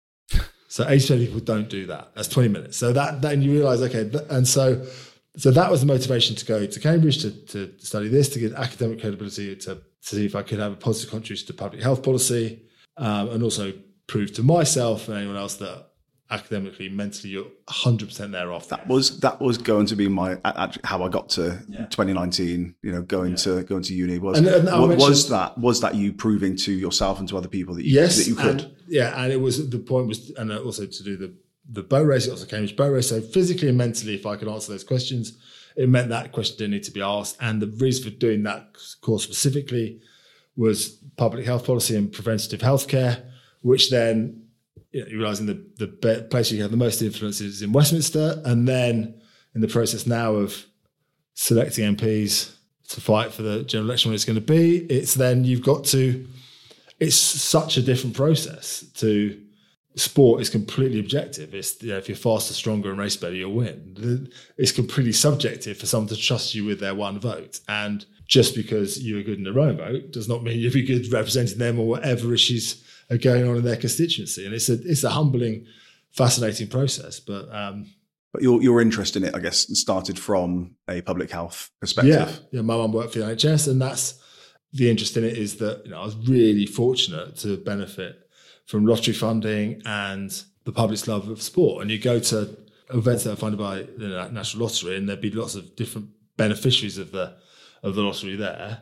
So eighty percent of people don't do that. That's twenty minutes. So that then you realise, okay, and so so that was the motivation to go to Cambridge to, to study this, to get academic credibility, to, to see if I could have a positive contribution to public health policy. Um, and also prove to myself and anyone else that academically, mentally, you're one hundred percent there off. That was that was going to be my how I got to yeah. twenty nineteen. You know, going yeah. to going to uni was and, and was, was that was that you proving to yourself and to other people that you yes, that you could. And, yeah, and it was the point was, and also to do the the boat race, also Cambridge boat race. So physically and mentally, if I could answer those questions, it meant that question didn't need to be asked. And the reason for doing that course specifically was public health policy and preventative healthcare, which then you, know, you realise in the, the place you have the most influence is in Westminster, and then in the process now of selecting M Ps to fight for the general election when it's going to be, it's then you've got to, it's such a different process to sport is completely objective. It's, you know, if you're faster, stronger and race better, you'll win. It's completely subjective for someone to trust you with their one vote. And just because you're good in their own vote does not mean you'll be good representing them or whatever issues are going on in their constituency. And it's a it's a humbling, fascinating process. But um, but your your interest in it, I guess, started from a public health perspective. Yeah, yeah. My mum worked for the N H S, and that's the interest in it is that you know I was really fortunate to benefit from lottery funding and the public's love of sport. And you go to events that are funded by the National Lottery, and there'd be lots of different beneficiaries of the of the lottery there.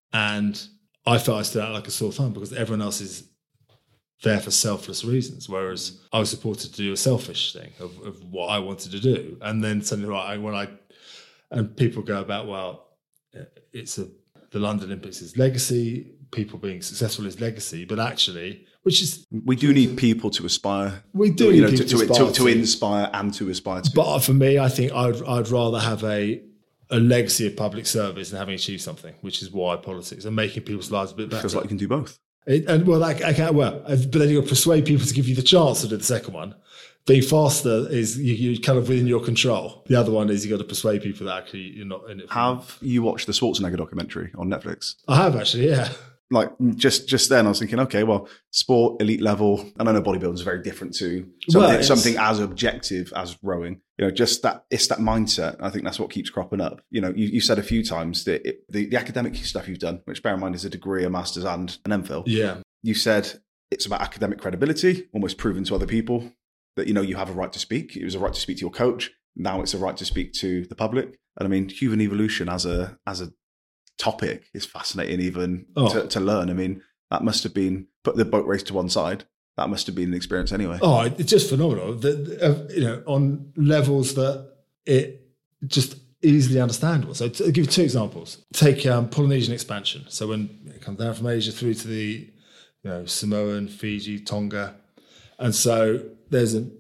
And I felt I stood out like a sore thumb because everyone else is there for selfless reasons, whereas I was supported to do a selfish thing of, of what I wanted to do. And then suddenly, right, when I and people go about, well, it's a the London Olympics is legacy, people being successful is legacy, but actually, which is we do need people to aspire. We do you need know, people to, to, to, aspire to, to inspire and to aspire to. But for me, I think I'd I'd rather have a a legacy of public service than having achieved something, which is why politics and making people's lives a bit better. Feels like you can do both. It, and well, like, I can't, well, but then you've got to persuade people to give you the chance to do the second one. Being faster is you, you kind of within your control. The other one is you've got to persuade people that actually you're not in it. Have you watched the Schwarzenegger documentary on Netflix? I have actually, yeah. Like just just then I was thinking, okay, well, sport, elite level, and I know bodybuilding is very different to something, well, something as objective as rowing. You know, just that it's that mindset. I think that's what keeps cropping up. You know, you, you said a few times that it, the, the academic stuff you've done, which bear in mind is a degree, a master's and an MPhil. Yeah. You said it's about academic credibility, almost proving to other people that, you know, you have a right to speak. It was a right to speak to your coach. Now it's a right to speak to the public. And I mean, human evolution as a as a topic is fascinating even oh. to, to learn. I mean, that must have been, put the boat race to one side, that must have been an experience anyway. Oh, it's just phenomenal. The, uh, you know, on levels that it just easily understandable. So to give you two examples, take um, Polynesian expansion. So when it comes down from Asia through to the, you know, Samoan, Fiji, Tonga, and so there's a,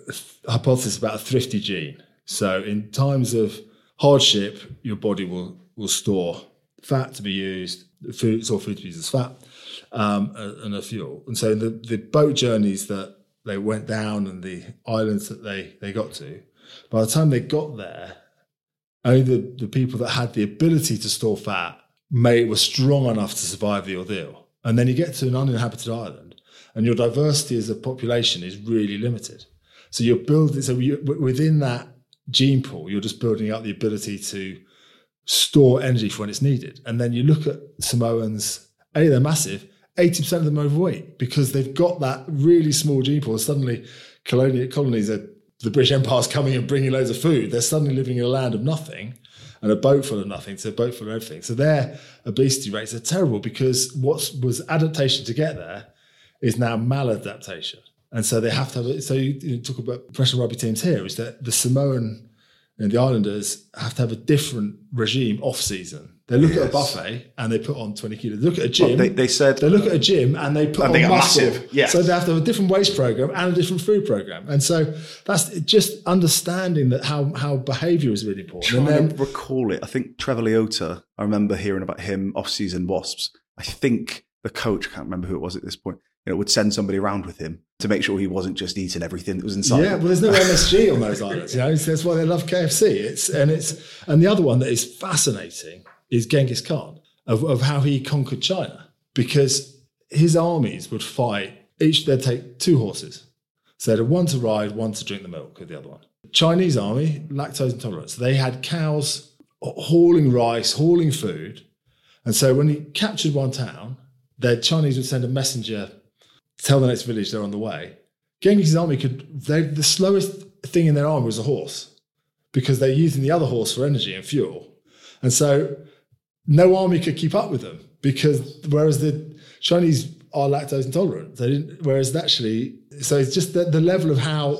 a hypothesis about a thrifty gene. So in times of hardship, your body will will store fat to be used, food, store food to be used as fat, um, and a fuel. And so the, the boat journeys that they went down and the islands that they, they got to, by the time they got there, only the, the people that had the ability to store fat may were strong enough to survive the ordeal. And then you get to an uninhabited island, and your diversity as a population is really limited. So you're building, so you, within that gene pool, you're just building up the ability to store energy for when it's needed. And then you look at Samoans, A, they're massive, eighty percent of them are overweight because they've got that really small gene pool. Suddenly colonial, colonies are, the British Empire's coming and bringing loads of food. They're suddenly living in a land of nothing and a boat full of nothing, so a boat full of everything. So their obesity rates are terrible because what was adaptation to get there is now maladaptation. And so they have to have, so you, you talk about professional rugby teams here, is that the Samoan and the Islanders have to have a different regime off season. They look yes. at a buffet and they put on twenty kilos. They look at a gym. Well, they, they said they look at a gym and they put and on they get muscle. Massive. Yes. So they have to have a different waste program and a different food program. And so that's just understanding that how how behaviour is really important. Trying and then, to recall it. I think Trevor Leota, I remember hearing about him off-season wasps. I think the coach, I can't remember who it was at this point, you know, would send somebody around with him to make sure he wasn't just eating everything that was inside. Yeah, well, there's no M S G on those islands. You know, that's why they love K F C. It's and it's and the other one that is fascinating is Genghis Khan, of, of how he conquered China, because his armies would fight. Each they'd take two horses, so they'd have one to ride, one to drink the milk of the other one. Chinese army, lactose intolerance. They had cows hauling rice, hauling food, and so when he captured one town, the Chinese would send a messenger. Tell the next village they're on the way. Genghis' army could, they, the slowest thing in their army was a horse because they're using the other horse for energy and fuel. And so no army could keep up with them because whereas the Chinese are lactose intolerant, they didn't, whereas actually, so it's just the, the level of how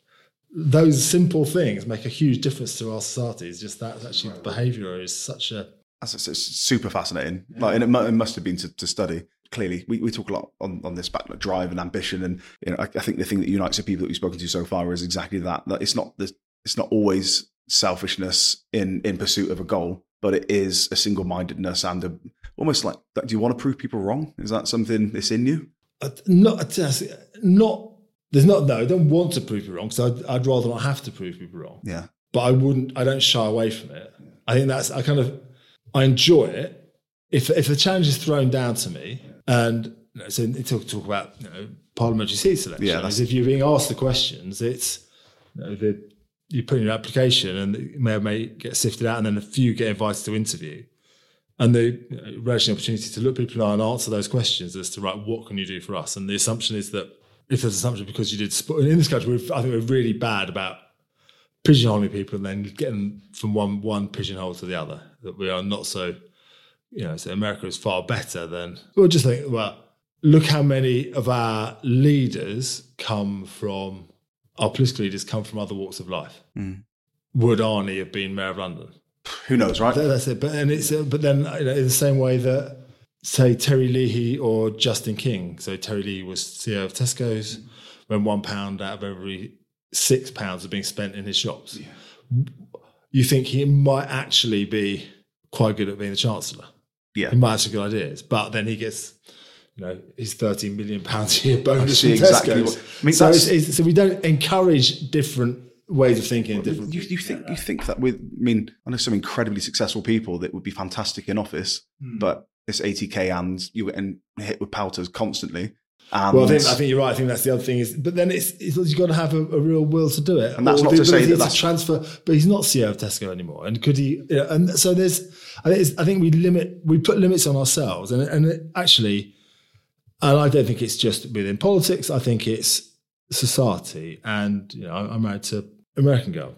those simple things make a huge difference to our society is just that actually the behaviour is such a... That's it's super fascinating. Like, and it, mu- it must have been to, to study. Clearly, we, we talk a lot on, on this back, like drive and ambition, and you know, I, I think the thing that unites the people that we've spoken to so far is exactly that. That it's not the, it's not always selfishness in in pursuit of a goal, but it is a single-mindedness and a, almost like, do you want to prove people wrong? Is that something that's in you? Uh, not, not. There's not. No, I don't want to prove people wrong. So I'd, I'd rather not have to prove people wrong. Yeah, but I wouldn't. I don't shy away from it. I think that's. I kind of. I enjoy it. If if the challenge is thrown down to me. And you know, so talk, talk about you know, parliamentary seat selection. Yeah, if you're being asked the questions, it's you know, the, you put in your application and it may or may get sifted out, and then a few get invited to interview. And the you know, relish the opportunity to look people in the eye and answer those questions as to, right, what can you do for us? And the assumption is that if there's an assumption because you did sport, in this country, we're, I think we're really bad about pigeonholing people and then getting from one one pigeonhole to the other, that we are not so... You know, so America is far better than... We'll just think, well, look how many of our leaders come from... Our political leaders come from other walks of life. Mm. Would Arnie have been Mayor of London? Who knows, right? That's it. But and it's uh, but then you know, in the same way that, say, Terry Leahy or Justin King. So Terry Leahy was C E O of Tesco's mm. when one pound out of every six pounds are being spent in his shops. Yeah. You think he might actually be quite good at being the Chancellor? Yeah, he might have some good ideas, but then he gets, you know, his thirteen million pounds a year bonus from exactly Tesco's. What, I mean, so, it's, it's, so we don't encourage different ways of thinking. Well, different. You, you think you think that with? I mean, I know some incredibly successful people that would be fantastic in office, mm. but it's eighty k and you're getting hit with pouters constantly. And well, I think, I think you're right. I think that's the other thing is, but then it's, it's you've got to have a, a real will to do it, and that's or not to say that that's transfer. But he's not C E O of Tesco anymore, and could he? You know, and so there's, I think, it's, I think we limit, we put limits on ourselves, and and it actually, and I don't think it's just within politics. I think it's society, and you know, I'm married to an American girl,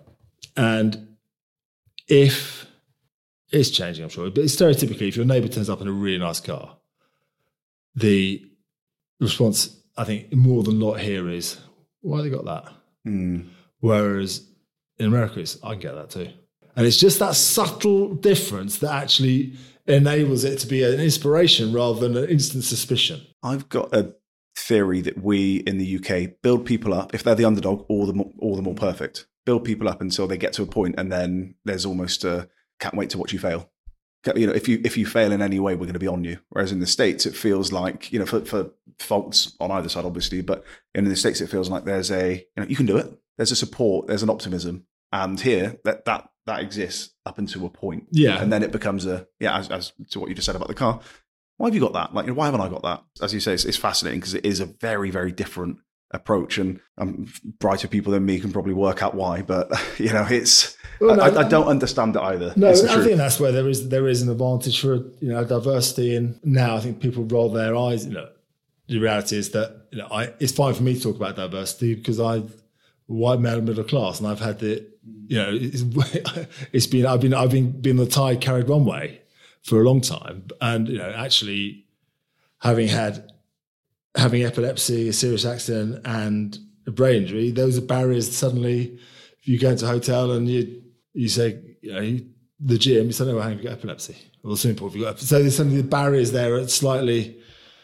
and if it's changing, I'm sure, but stereotypically, if your neighbour turns up in a really nice car, the response, I think, more than not here is, why they got that? Mm. Whereas in America, it's, I can get that too. And it's just that subtle difference that actually enables it to be an inspiration rather than an instant suspicion. I've got a theory that we in the U K build people up, if they're the underdog, all the more, all the more perfect. Build people up until they get to a point, and then there's almost a can't wait to watch you fail. You know, if you if you fail in any way, we're going to be on you. Whereas in the States, it feels like, you know, for, for faults on either side, obviously, but in the States, it feels like there's a, you know, you can do it. There's a support, there's an optimism, and here that that that exists up until a point. Yeah, and then it becomes a yeah. As, as to what you just said about the car, why have you got that? Like, why haven't I got that? As you say, it's, it's fascinating because it is a very very different approach, and um, brighter people than me can probably work out why. But you know, it's well, no, I, I don't understand it either. No, I truth. think that's where there is there is an advantage for, you know, diversity. And now I think people roll their eyes. You know, the reality is that, you know, I it's fine for me to talk about diversity because I'm white male middle class, and I've had the, you know, it's, it's been I've been I've been been the tide carried one way for a long time, and you know, actually having had. having epilepsy, a serious accident, and a brain injury, those are barriers. Suddenly, if you go into a hotel and you you say, you know, you, the gym, you say, no, hang, you've got epilepsy. Or the swimming pool, if you've got epilepsy. So there's suddenly the barriers there are slightly,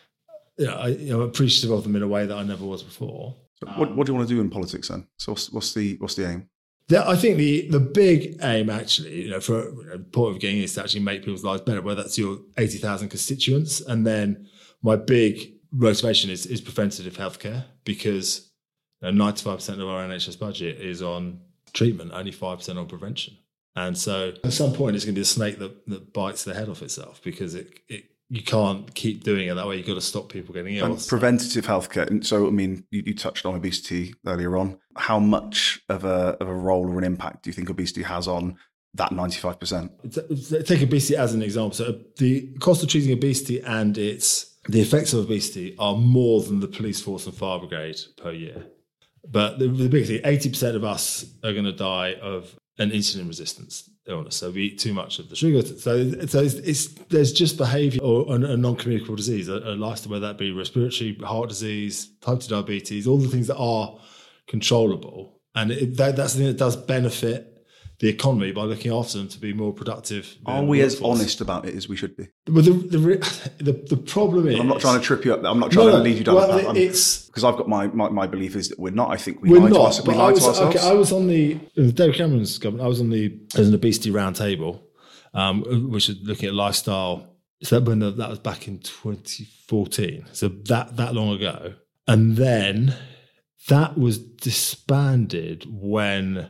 you know, I, you know, appreciative of them in a way that I never was before. So what, what do you want to do in politics then? So what's, what's the what's the aim? The, I think the the big aim, actually, you know, for a point of getting is to actually make people's lives better, whether that's your eighty thousand constituents. And then my big motivation is, is preventative healthcare, because, you know, ninety-five percent of our N H S budget is on treatment, only five percent on prevention. And so at some point it's going to be a snake that, that bites the head off itself, because it, it you can't keep doing it that way. You've got to stop people getting ill. And preventative healthcare. And so, I mean, you, you touched on obesity earlier on. How much of a of a role or an impact do you think obesity has on that ninety-five percent? Take obesity as an example. So the cost of treating obesity and its the effects of obesity are more than the police force and fire brigade per year. But the, the big thing, eighty percent of us are going to die of an insulin resistance illness. So we eat too much of the sugar. So, so it's, it's, there's just behaviour or a, a non-communicable disease, a, a lifestyle, whether that be respiratory, heart disease, type two diabetes, all the things that are controllable. And it, that, that's the thing that does benefit the economy by looking after them to be more productive. Are we as honest about it as we should be? Well, the the the, the problem is, I'm not trying to trip you up. I'm not trying no, to lead you down well, that path. It's because I've got my, my my belief is that we're not. I think we we're lie not, to us. We lie was, to ourselves. Okay, I was on the David Cameron's government. I was on the as an obesity roundtable, um, which was looking at lifestyle. So that when the, that was back in twenty fourteen. So that that long ago, and then that was disbanded when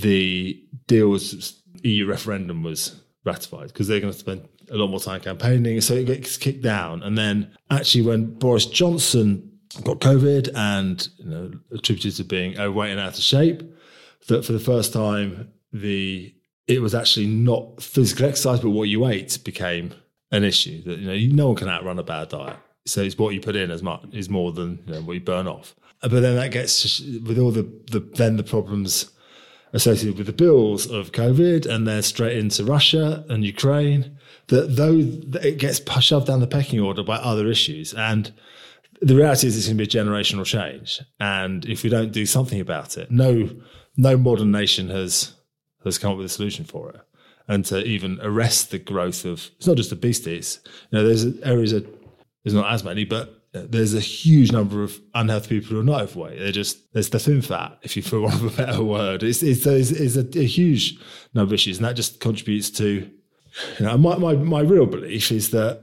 the deal was. E U referendum was ratified, because they're going to spend a lot more time campaigning, so it gets kicked down. And then actually when Boris Johnson got COVID and, you know, attributed to being overweight and out of shape, that for the first time the it was actually not physical exercise but what you ate became an issue. That, you know, no one can outrun a bad diet, so it's what you put in as much is more than, you know, what you burn off. But then that gets with all the, the then the problems associated with the bills of COVID, and then straight into Russia and Ukraine, that though it gets shoved down the pecking order by other issues. And the reality is it's going to be a generational change. And if we don't do something about it, no no modern nation has has come up with a solution for it. And to even arrest the growth of, it's not just obesity, it's, you know, there's areas of, there's not as many, but there's a huge number of unhealthy people who are not overweight. They're just, there's the thin fat, if you for want of a better word. It's it's, it's, it's a, a huge number of issues, and that just contributes to, you know, my, my, my real belief is that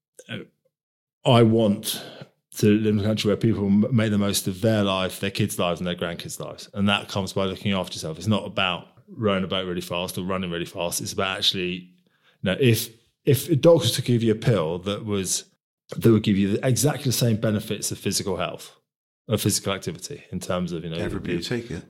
I want to live in a country where people make the most of their life, their kids' lives and their grandkids' lives. And that comes by looking after yourself. It's not about rowing a boat really fast or running really fast. It's about actually, you know, if if a doctor to give you a pill that was that would give you exactly the same benefits of physical health, of physical activity, in terms of, you know, everybody would take it.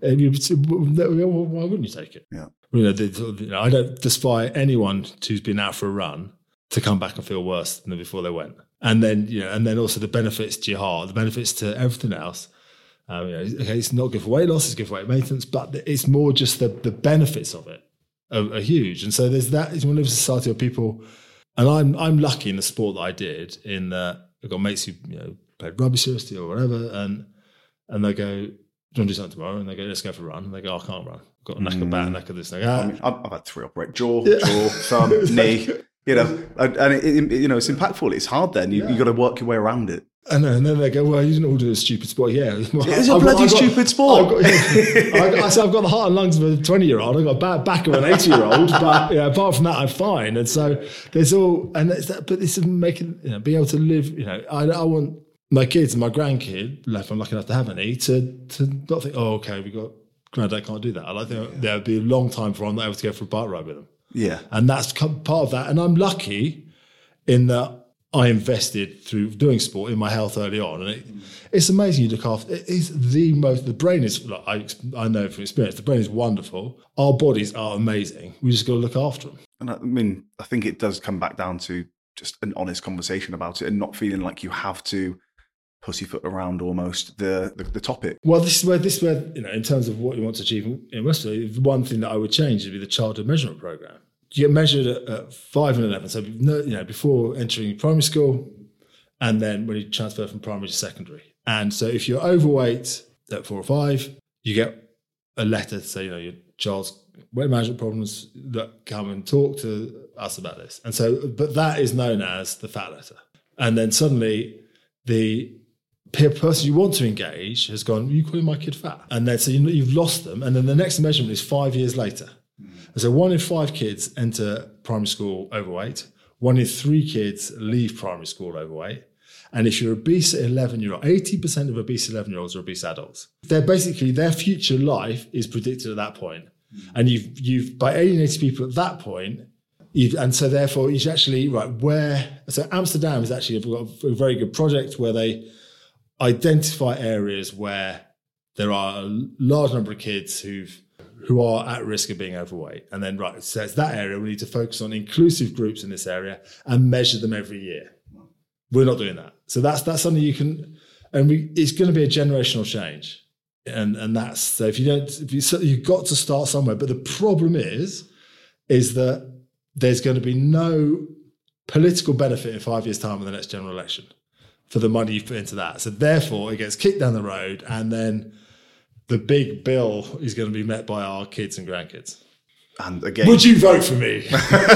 Why wouldn't you take it? Yeah, you know, the, you know, I don't despise anyone who's been out for a run to come back and feel worse than before they went. And then, you know, and then also the benefits to your heart, the benefits to everything else. Um, you know, okay, it's not good for weight loss, it's good for weight maintenance, but it's more just the the benefits of it are, are huge. And so there's that. Is one of a society of people. And I'm I'm lucky in the sport that I did, in that I've got mates who, you know, played rugby seriously or whatever, and and they go, do you want to do something tomorrow? And they go, let's go for a run. And they go, oh, I can't run. got a knack of back, knack of this, knack of that. I mean, I've, I've had three operate jaw, jaw, thumb, knee. You know, and, and it, it, you know, it's impactful. It's hard. Then you yeah. you got to work your way around it. And then, and then they go, well, you didn't all do a stupid sport. Yeah. It's a bloody got, stupid sport. I've got, yeah, I, I said, I've got the heart and lungs of a twenty-year-old. I've got a bad back of an eighty-year-old. But yeah, apart from that, I'm fine. And so there's all, and it's that, but this is making, you know, being able to live, you know, I, I want my kids and my grandkid, if I'm lucky enough to have any, to, to not think, oh, okay, we got, granddad can't do that. I like think yeah. there would be a long time before I'm not able to go for a bike ride with them. Yeah. And that's part of that. And I'm lucky in that I invested through doing sport in my health early on, and it, it's amazing. You look after it is the most. The brain is. Like, I I know from experience, the brain is wonderful. Our bodies are amazing. We just got to look after them. And I mean, I think it does come back down to just an honest conversation about it, and not feeling like you have to pussyfoot around almost the, the the topic. Well, this is where this is where you know, in terms of what you want to achieve in Westfield, the one thing that I would change would be the childhood measurement program. You get measured at, at five and eleven, so you know before entering primary school, and then when you transfer from primary to secondary. And so, if you're overweight at four or five, you get a letter to say, you know, your child's weight management problems. That come and talk to us about this. And so, but that is known as the fat letter. And then suddenly, the peer person you want to engage has gone, "You calling my kid fat?" And then so you, you've lost them. And then the next measurement is five years later. And so one in five kids enter primary school overweight. One in three kids leave primary school overweight. And if you're obese at eleven-year-old, eighty percent of obese eleven-year-olds are obese adults. They're basically, their future life is predicted at that point. Mm. And you've, you've by alienating people at that point, you've, and so therefore you should actually, right, where, so Amsterdam is actually got a very good project where they identify areas where there are a large number of kids who've who are at risk of being overweight. And then, right, so it's that area. We need to focus on inclusive groups in this area and measure them every year. We're not doing that. So that's that's something you can, and we, it's going to be a generational change. And and that's, so if you don't, if you, so you've got to start somewhere. But the problem is, is that there's going to be no political benefit in five years' time in the next general election for the money you've put into that. So therefore, it gets kicked down the road, and then the big bill is going to be met by our kids and grandkids. And again, would you vote for me?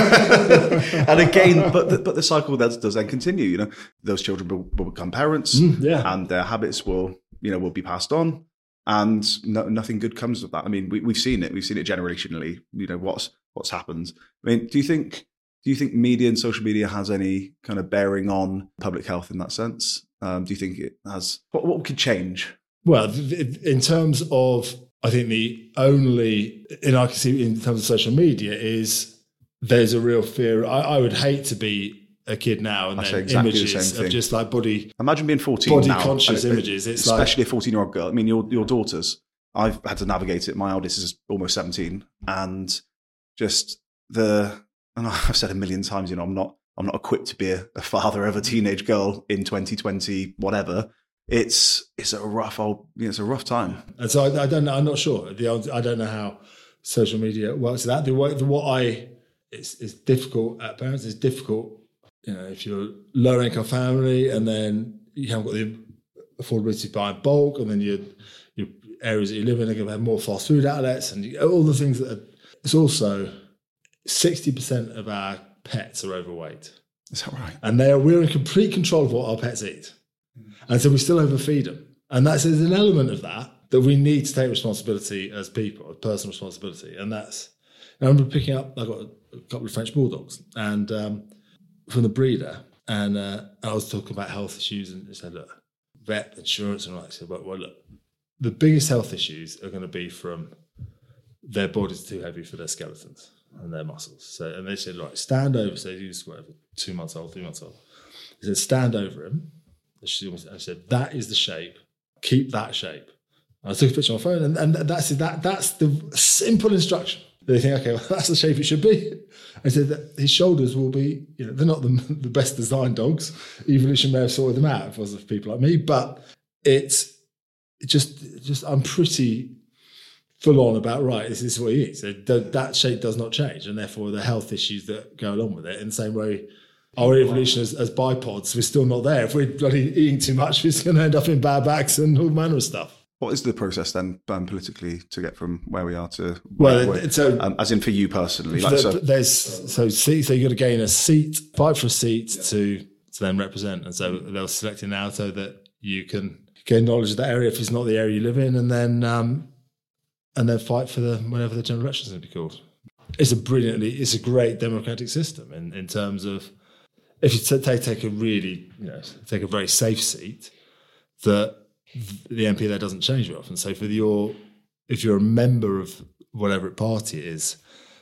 And again, but the, but the cycle does, does then continue. You know, those children will, will become parents, mm, yeah. and their habits will, you know, will be passed on, and no, nothing good comes of that. I mean, we, we've seen it. We've seen it generationally. You know, what's what's happened. I mean, do you think do you think media and social media has any kind of bearing on public health in that sense? Um, do you think it has? What, what could change? Well, in terms of, I think the only, and I can see in terms of social media, is there's a real fear. I, I would hate to be a kid now and I then exactly images the of just like body. Imagine being fourteen body now, conscious it, images. It's especially like, a fourteen-year-old girl. I mean, your your daughters. I've had to navigate it. My eldest is almost seventeen, and just the. And I've said a million times, you know, I'm not I'm not equipped to be a, a father of a teenage girl in twenty twenty, whatever. It's it's a rough old, you know, it's a rough time. And so I, I don't know. I'm not sure. The I don't know how social media works. That the what, the, what I it's it's difficult at parents. It's difficult, you know, if you're a lower income family and then you haven't got the affordability to buy in bulk, and then your your areas that you live in are going to have more fast food outlets and you, all the things that. Are, it's also sixty percent of our pets are overweight. Is that right? And they are we're in complete control of what our pets eat. And so we still overfeed them. And that's there's an element of that that we need to take responsibility as people, personal responsibility. And that's, I remember picking up, I got a, a couple of French bulldogs and um, from the breeder. And uh, I was talking about health issues and said, look, vet, insurance, and all that. I said, well, well, look, the biggest health issues are going to be from their bodies too heavy for their skeletons and their muscles. So, and they said, right, stand over. So he was whatever, two months old, three months old. They said, stand over him. I said, that is the shape. Keep that shape. And I took a picture on my phone, and, and that's that. That's the simple instruction. They think, okay, well, that's the shape it should be. I said that his shoulders will be, you know, they're not the, the best designed dogs. Evolution may have sorted them out if it wasn't for people like me, but it's it just, just I'm pretty full on about, right, this is what he eats. So that shape does not change, and therefore the health issues that go along with it in the same way. Our evolution as, as bipods, we're still not there. If we're bloody eating too much, we're going to end up in bad backs and all manner of stuff. What is the process then, um, politically, to get from where we are to well, where, it, so um, as in for you personally? Like, the, so, there's so seat, so you got to gain a seat, fight for a seat yeah. to to then represent, and so they'll select it now so that you can gain knowledge of that area if it's not the area you live in, and then um, and then fight for the whatever the general election is going to be called. It's a brilliantly, it's a great democratic system in, in terms of if you t- take take a really, you know, take a very safe seat, that the M P there doesn't change very often. So for your, if you're a member of whatever party it is,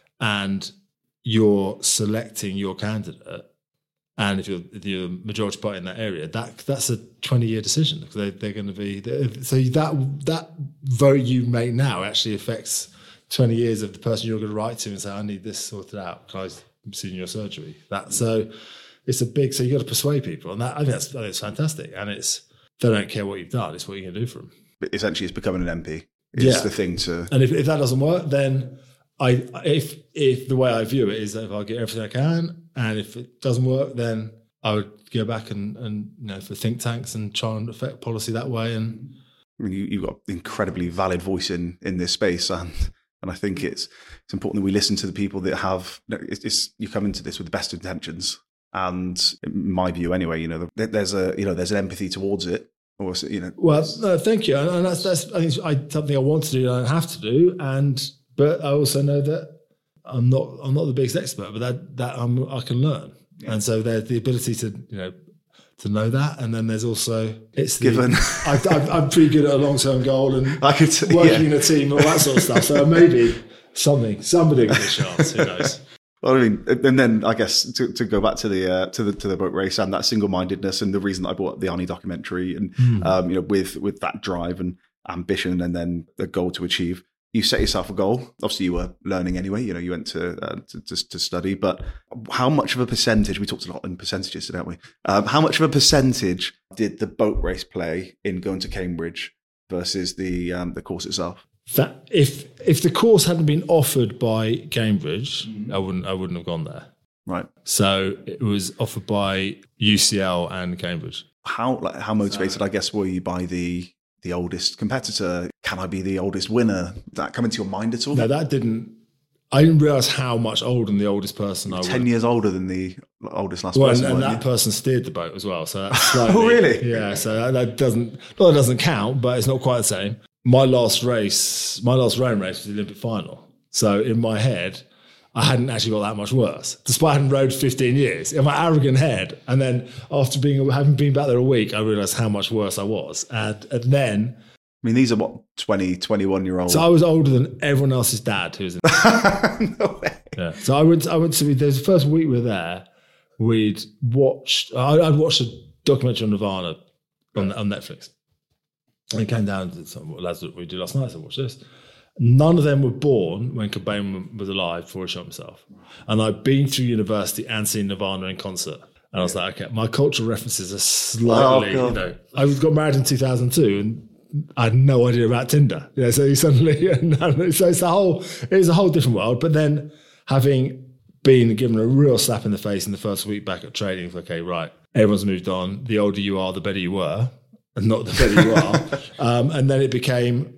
and you're selecting your candidate, and if you're the majority party in that area, that that's a twenty-year decision because they, they're going to be so that that vote you make now actually affects twenty years of the person you're going to write to and say, I need this sorted out. Can I see your surgery? That so it's a big. So you got to persuade people, and that I think that's I think it's fantastic, and it's. They don't care what you've done. It's what you're going to do for them. But essentially, it's becoming an M P. It's yeah. the thing to... And if, if that doesn't work, then I if if the way I view it is that if I get everything I can, and if it doesn't work, then I would go back and, and you know, for think tanks and try and affect policy that way. And I mean, you, you've got an incredibly valid voice in, in this space, and and I think it's it's important that we listen to the people that have... It's, it's, you come into this with the best intentions. And in my view, anyway, you know, there's a you know there's an empathy towards it, or you know. Well, no, thank you, and that's that's I think I, something I want to do, and I don't have to do, and but I also know that I'm not I'm not the biggest expert, but that that I'm, I can learn, yeah. And so there's the ability to you know to know that, and then there's also it's the, given. I, I, I'm pretty good at a long term goal and I could t- working yeah. in a team, all that sort of stuff. So maybe something somebody will get a chance. Who knows? Well, I mean, and then I guess to, to go back to the uh, to the to the boat race and that single-mindedness, and the reason that I bought the Arnie documentary, and mm. um, you know, with with that drive and ambition, and then the goal to achieve, you set yourself a goal. Obviously, you were learning anyway. You know, you went to uh, to, to, to study, but how much of a percentage? We talked a lot in percentages, didn't we? Um, how much of a percentage did the boat race play in going to Cambridge versus the um, the course itself? That if if the course hadn't been offered by Cambridge, mm. I wouldn't I wouldn't have gone there. Right. So it was offered by U C L and Cambridge. How like how motivated, I guess, were you by the the oldest competitor? Can I be the oldest winner? Did that come into your mind at all? No, that didn't. I didn't realise how much older than the oldest person I was. Ten years older than the oldest last well, person. And, and that you? person steered the boat as well. So that's slightly, oh, really? Yeah. So that, that doesn't. Well, it doesn't count, but it's not quite the same. My last race, my last rowing race was the Olympic final. So in my head, I hadn't actually got that much worse, despite having rowed fifteen years. In my arrogant head, and then after being having been back there a week, I realised how much worse I was. And, and then, I mean, these are what twenty, twenty-one year olds. So I was older than everyone else's dad who was in. No way. Yeah. So I went. I went to. There's the first week we were there. We'd watched. I, I'd watched a documentary on Nirvana on, on Netflix. And it came down to some lads that we did last night. So watch this. None of them were born when Cobain was alive before he shot himself. And I'd been through university and seen Nirvana in concert. And I was like, okay, my cultural references are slightly, oh, you know. I got married in two thousand two and I had no idea about Tinder. You know, so suddenly, so it's a whole, it's a whole different world. But then having been given a real slap in the face in the first week back at training, okay, right, everyone's moved on. The older you are, the better you were. And not the better you are. Um, and then it became,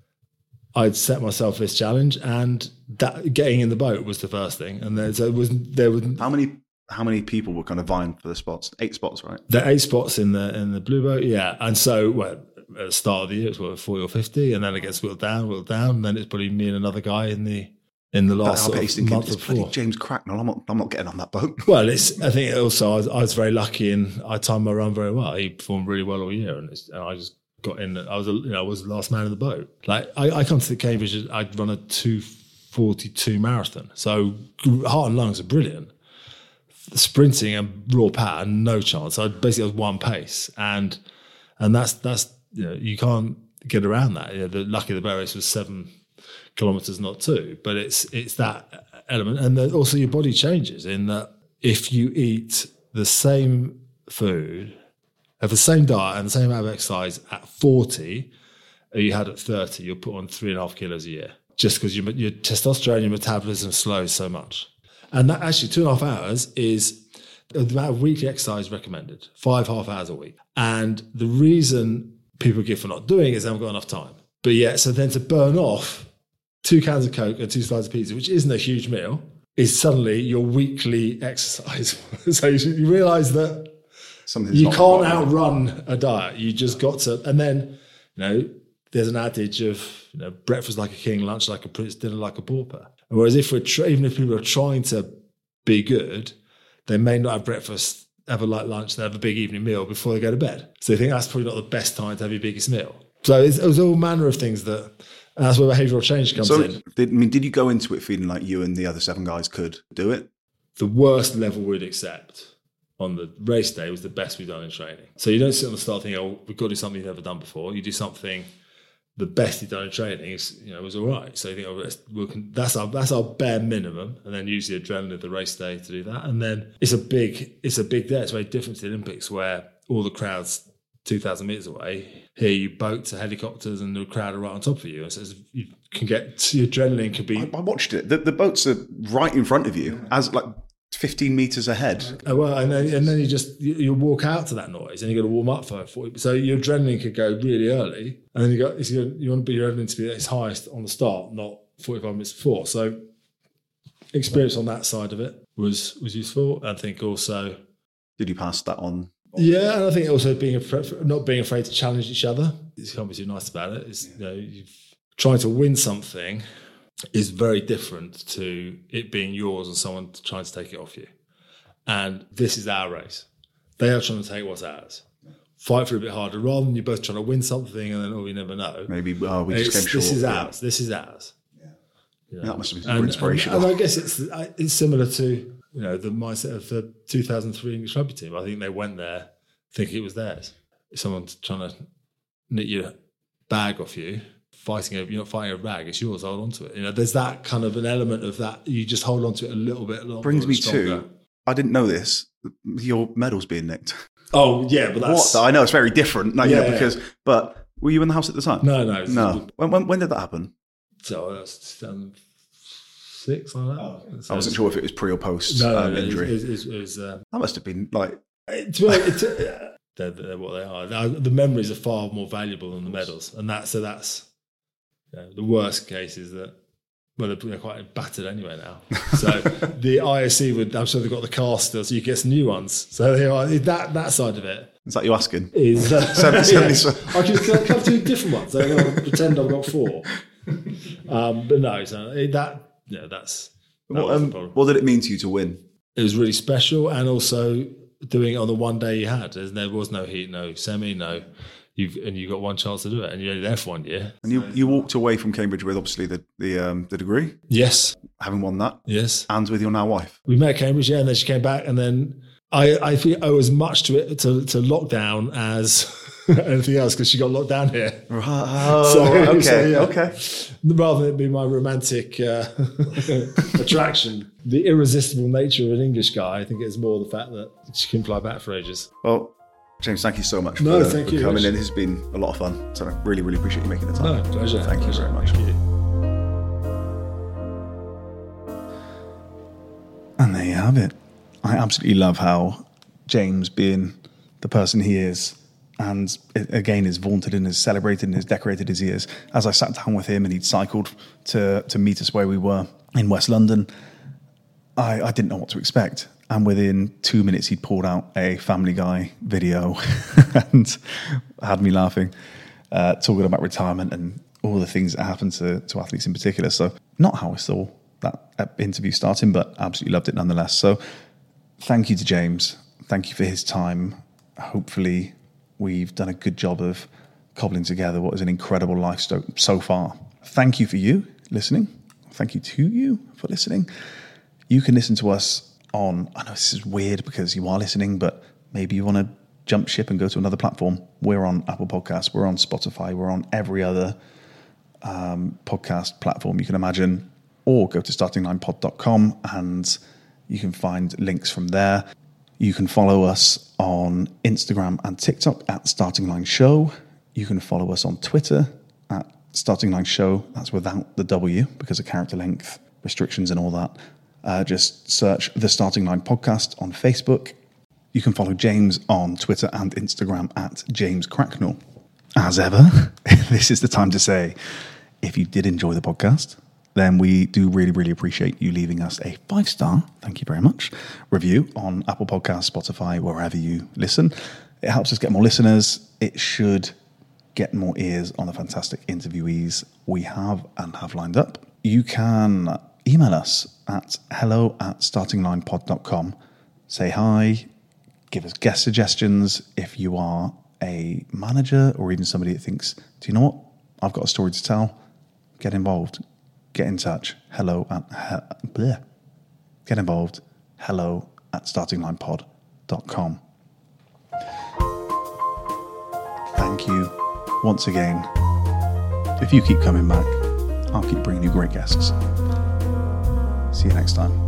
I'd set myself this challenge, and that getting in the boat was the first thing. And then, so it was, there was how many how many people were kind of vying for the spots? Eight spots, right? There are eight spots in the in the blue boat, yeah. And so, well, at the start of the year, it's what, forty or fifty, and then it gets whittled down, whittled down, and then it's probably me and another guy in the in the last sort of month it's before. James Cracknell, I'm not, I'm not getting on that boat. Well, it's. I think also I was, I was very lucky, and I timed my run very well. He performed really well all year, and, it's, and I just got in. I was, a, you know, I was the last man in the boat. Like I, I come to the Cambridge, I'd run a two forty-two marathon, so heart and lungs are brilliant. Sprinting and raw power, no chance. I basically was one pace, and and that's that's you know you can't get around that. You know, the lucky the boat race was seven kilometers, not two, but it's it's that element, and then also your body changes in that if you eat the same food, have the same diet and the same amount of exercise at forty, as you had at thirty, you'll put on three and a half kilos a year, just because your, your testosterone, your metabolism slows so much. And that actually two and a half hours is the amount of weekly exercise recommended, five half hours a week. And the reason people give for not doing it is they haven't got enough time. But yeah, so then to burn off two cans of Coke and two slices of pizza, which isn't a huge meal, is suddenly your weekly exercise. So you, you realise that Something's you not can't right. outrun a diet. You just got to, and then, you know, there's an adage of, you know, breakfast like a king, lunch like a prince, dinner like a pauper. Whereas if we're, tra- even if people are trying to be good, they may not have breakfast, have a light lunch, and have a big evening meal before they go to bed. So they think that's probably not the best time to have your biggest meal. So it's, it was all manner of things that, and that's where behavioural change comes So, in. did, I mean, did you go into it feeling like you and the other seven guys could do it? The worst level we'd accept on the race day was the best we've done in training. So you don't sit on the start thinking, oh, we've got to do something you've never done before. You do something, the best you've done in training is, you know, was all right. So you think, oh, let's, we'll, that's our that's our bare minimum, and then use the adrenaline of the race day to do that. And then it's a big it's a big day. It's very different to the Olympics, where all the crowds two thousand metres away. Here you boats to helicopters and the crowd are right on top of you. And so you can get, your adrenaline could be... I, I watched it. The, the boats are right in front of you, as like fifteen metres ahead. Oh, well, and then, and then you just, you, you walk out to that noise and you've got to warm up for forty. So your adrenaline could go really early. And then you got, you want to be your adrenaline to be at its highest on the start, not forty-five minutes before. So experience on that side of it was, was useful. I think also... Did you pass that on? Yeah, and I think also being afraid, not being afraid to challenge each other. You can't be too nice about it. It's, you know, you've, trying to win something is very different to it being yours and someone trying to take it off you. And this is our race. They are trying to take what's ours. Fight for it a bit harder, rather than you both trying to win something and then, oh, you never know. Maybe oh, we just it's, came short. This is yeah. ours. This is ours. Yeah. You know? That must have been and, super inspirational. And, and I guess it's it's similar to, you know, the mindset of the two thousand three English rugby team. I think they went there thinking it was theirs. If someone's trying to knit your bag off you, fighting over, you're not fighting a rag, it's yours, hold on to it. You know, there's that kind of an element of that. You just hold on to it a little bit longer. Brings me stronger. to, I didn't know this, your medal's being nicked. Oh, yeah, but that's... What? I know it's very different, like, Yeah, you know, because, yeah. but were you in the house at the time? No, no. No. When, when, when did that happen? So that's um, six, I don't know. I wasn't sure if it was pre or post No, um, no, injury. It, it, it, it was... Uh, That must have been like... to be honest, it's, uh, they're, they're what they are. Now, the memories are far more valuable than the medals. And that, so that's... You know, the worst case is that... Well, they're, they're quite battered anyway now. So the I O C would... I'm sure they've got the cast still, so you get some new ones. So they are, that that side of it... Is that you asking? Is, uh, seventy, yeah. seventy, I can, can I have two different ones. So I'm going to pretend I've got four. Um, but no, so that... Yeah, that's... That What, was the um, problem. what did it mean to you to win? It was really special, and also doing it on the one day you had. There was no heat, no semi, no, you've and you got one chance to do it, and you're only there for one year. And you, you walked away from Cambridge with obviously the the, um, the degree, Yes, having won that, yes. and with your now wife. We met at Cambridge, yeah, and then she came back, and then I I feel owe as much to it to, to lockdown as anything else because she got locked down here. Oh, So- okay, so, yeah. okay. Rather than it be my romantic uh, attraction, the irresistible nature of an English guy, I think it's more the fact that she can fly back for ages. Well, James, thank you so much No, for, thank for you, coming Rich. in. This has been a lot of fun. So I really, really appreciate you making the time. No, pleasure. Thank you pleasure. very much. Thank you. And there you have it. I absolutely love how James, being the person he is, and it, again is vaunted and is celebrated and is decorated as he is. As I sat down with him and he'd cycled to to meet us where we were in West London, I, I didn't know what to expect. And within two minutes, he'd pulled out a Family Guy video and had me laughing, uh, talking about retirement and all the things that happen to, to athletes in particular. So not how I saw that interview starting, but absolutely loved it nonetheless. So thank you to James. Thank you for his time. Hopefully we've done a good job of cobbling together what is an incredible life so, so far. Thank you for you listening. Thank you to you for listening. You can listen to us on, I know this is weird because you are listening, but maybe you want to jump ship and go to another platform. We're on Apple Podcasts, we're on Spotify, we're on every other um, podcast platform you can imagine, or go to starting line pod dot com and you can find links from there. You can follow us on Instagram and TikTok at Starting Line Show. You can follow us on Twitter at Starting Line Show. That's without the W because of character length restrictions and all that. Uh, just search The Starting Line Podcast on Facebook. You can follow James on Twitter and Instagram at James Cracknell. as ever, this is the time to say, if you did enjoy the podcast, then we do really, really appreciate you leaving us a five-star, thank you very much, review on Apple Podcasts, Spotify, wherever you listen. It helps us get more listeners. It should get more ears on the fantastic interviewees we have and have lined up. You can email us at hello at startinglinepod dot com. Say hi, give us guest suggestions. If you are a manager or even somebody that thinks, do you know what, I've got a story to tell, get involved. Get in touch. Hello at he, bleh. Get involved. Hello at startinglinepod dot com. Thank you once again. If you keep coming back, I'll keep bringing you great guests. See you next time.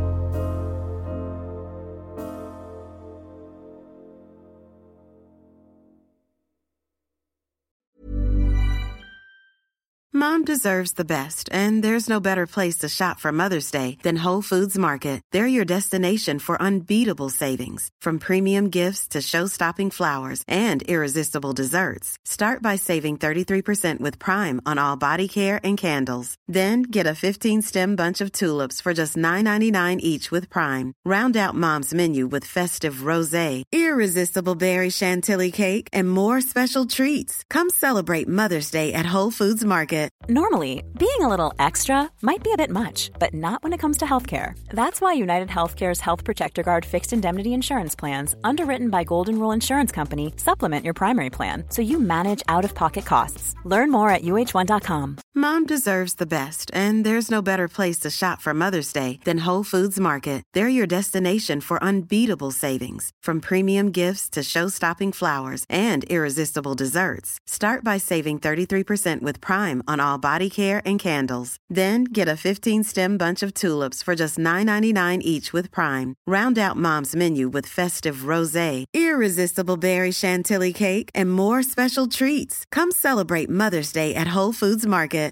Mom deserves the best, and there's no better place to shop for Mother's Day than Whole Foods Market. They're your destination for unbeatable savings, from premium gifts to show-stopping flowers and irresistible desserts. Start by saving thirty-three percent with Prime on all body care and candles. Then get a fifteen-stem bunch of tulips for just nine ninety-nine each with Prime. Round out Mom's menu with festive rosé, irresistible berry chantilly cake, and more special treats. Come celebrate Mother's Day at Whole Foods Market. Normally, being a little extra might be a bit much, but not when it comes to healthcare. That's why United Healthcare's Health Protector Guard fixed indemnity insurance plans, underwritten by Golden Rule Insurance Company, supplement your primary plan so you manage out-of-pocket costs. Learn more at U H one dot com. Mom deserves the best, and there's no better place to shop for Mother's Day than Whole Foods Market. They're your destination for unbeatable savings, from premium gifts to show-stopping flowers and irresistible desserts. Start by saving thirty-three percent with Prime on all body care and candles. Then get a fifteen-stem bunch of tulips for just nine ninety-nine each with Prime. Round out Mom's menu with festive rosé, irresistible berry chantilly cake, and more special treats. Come celebrate Mother's Day at Whole Foods Market.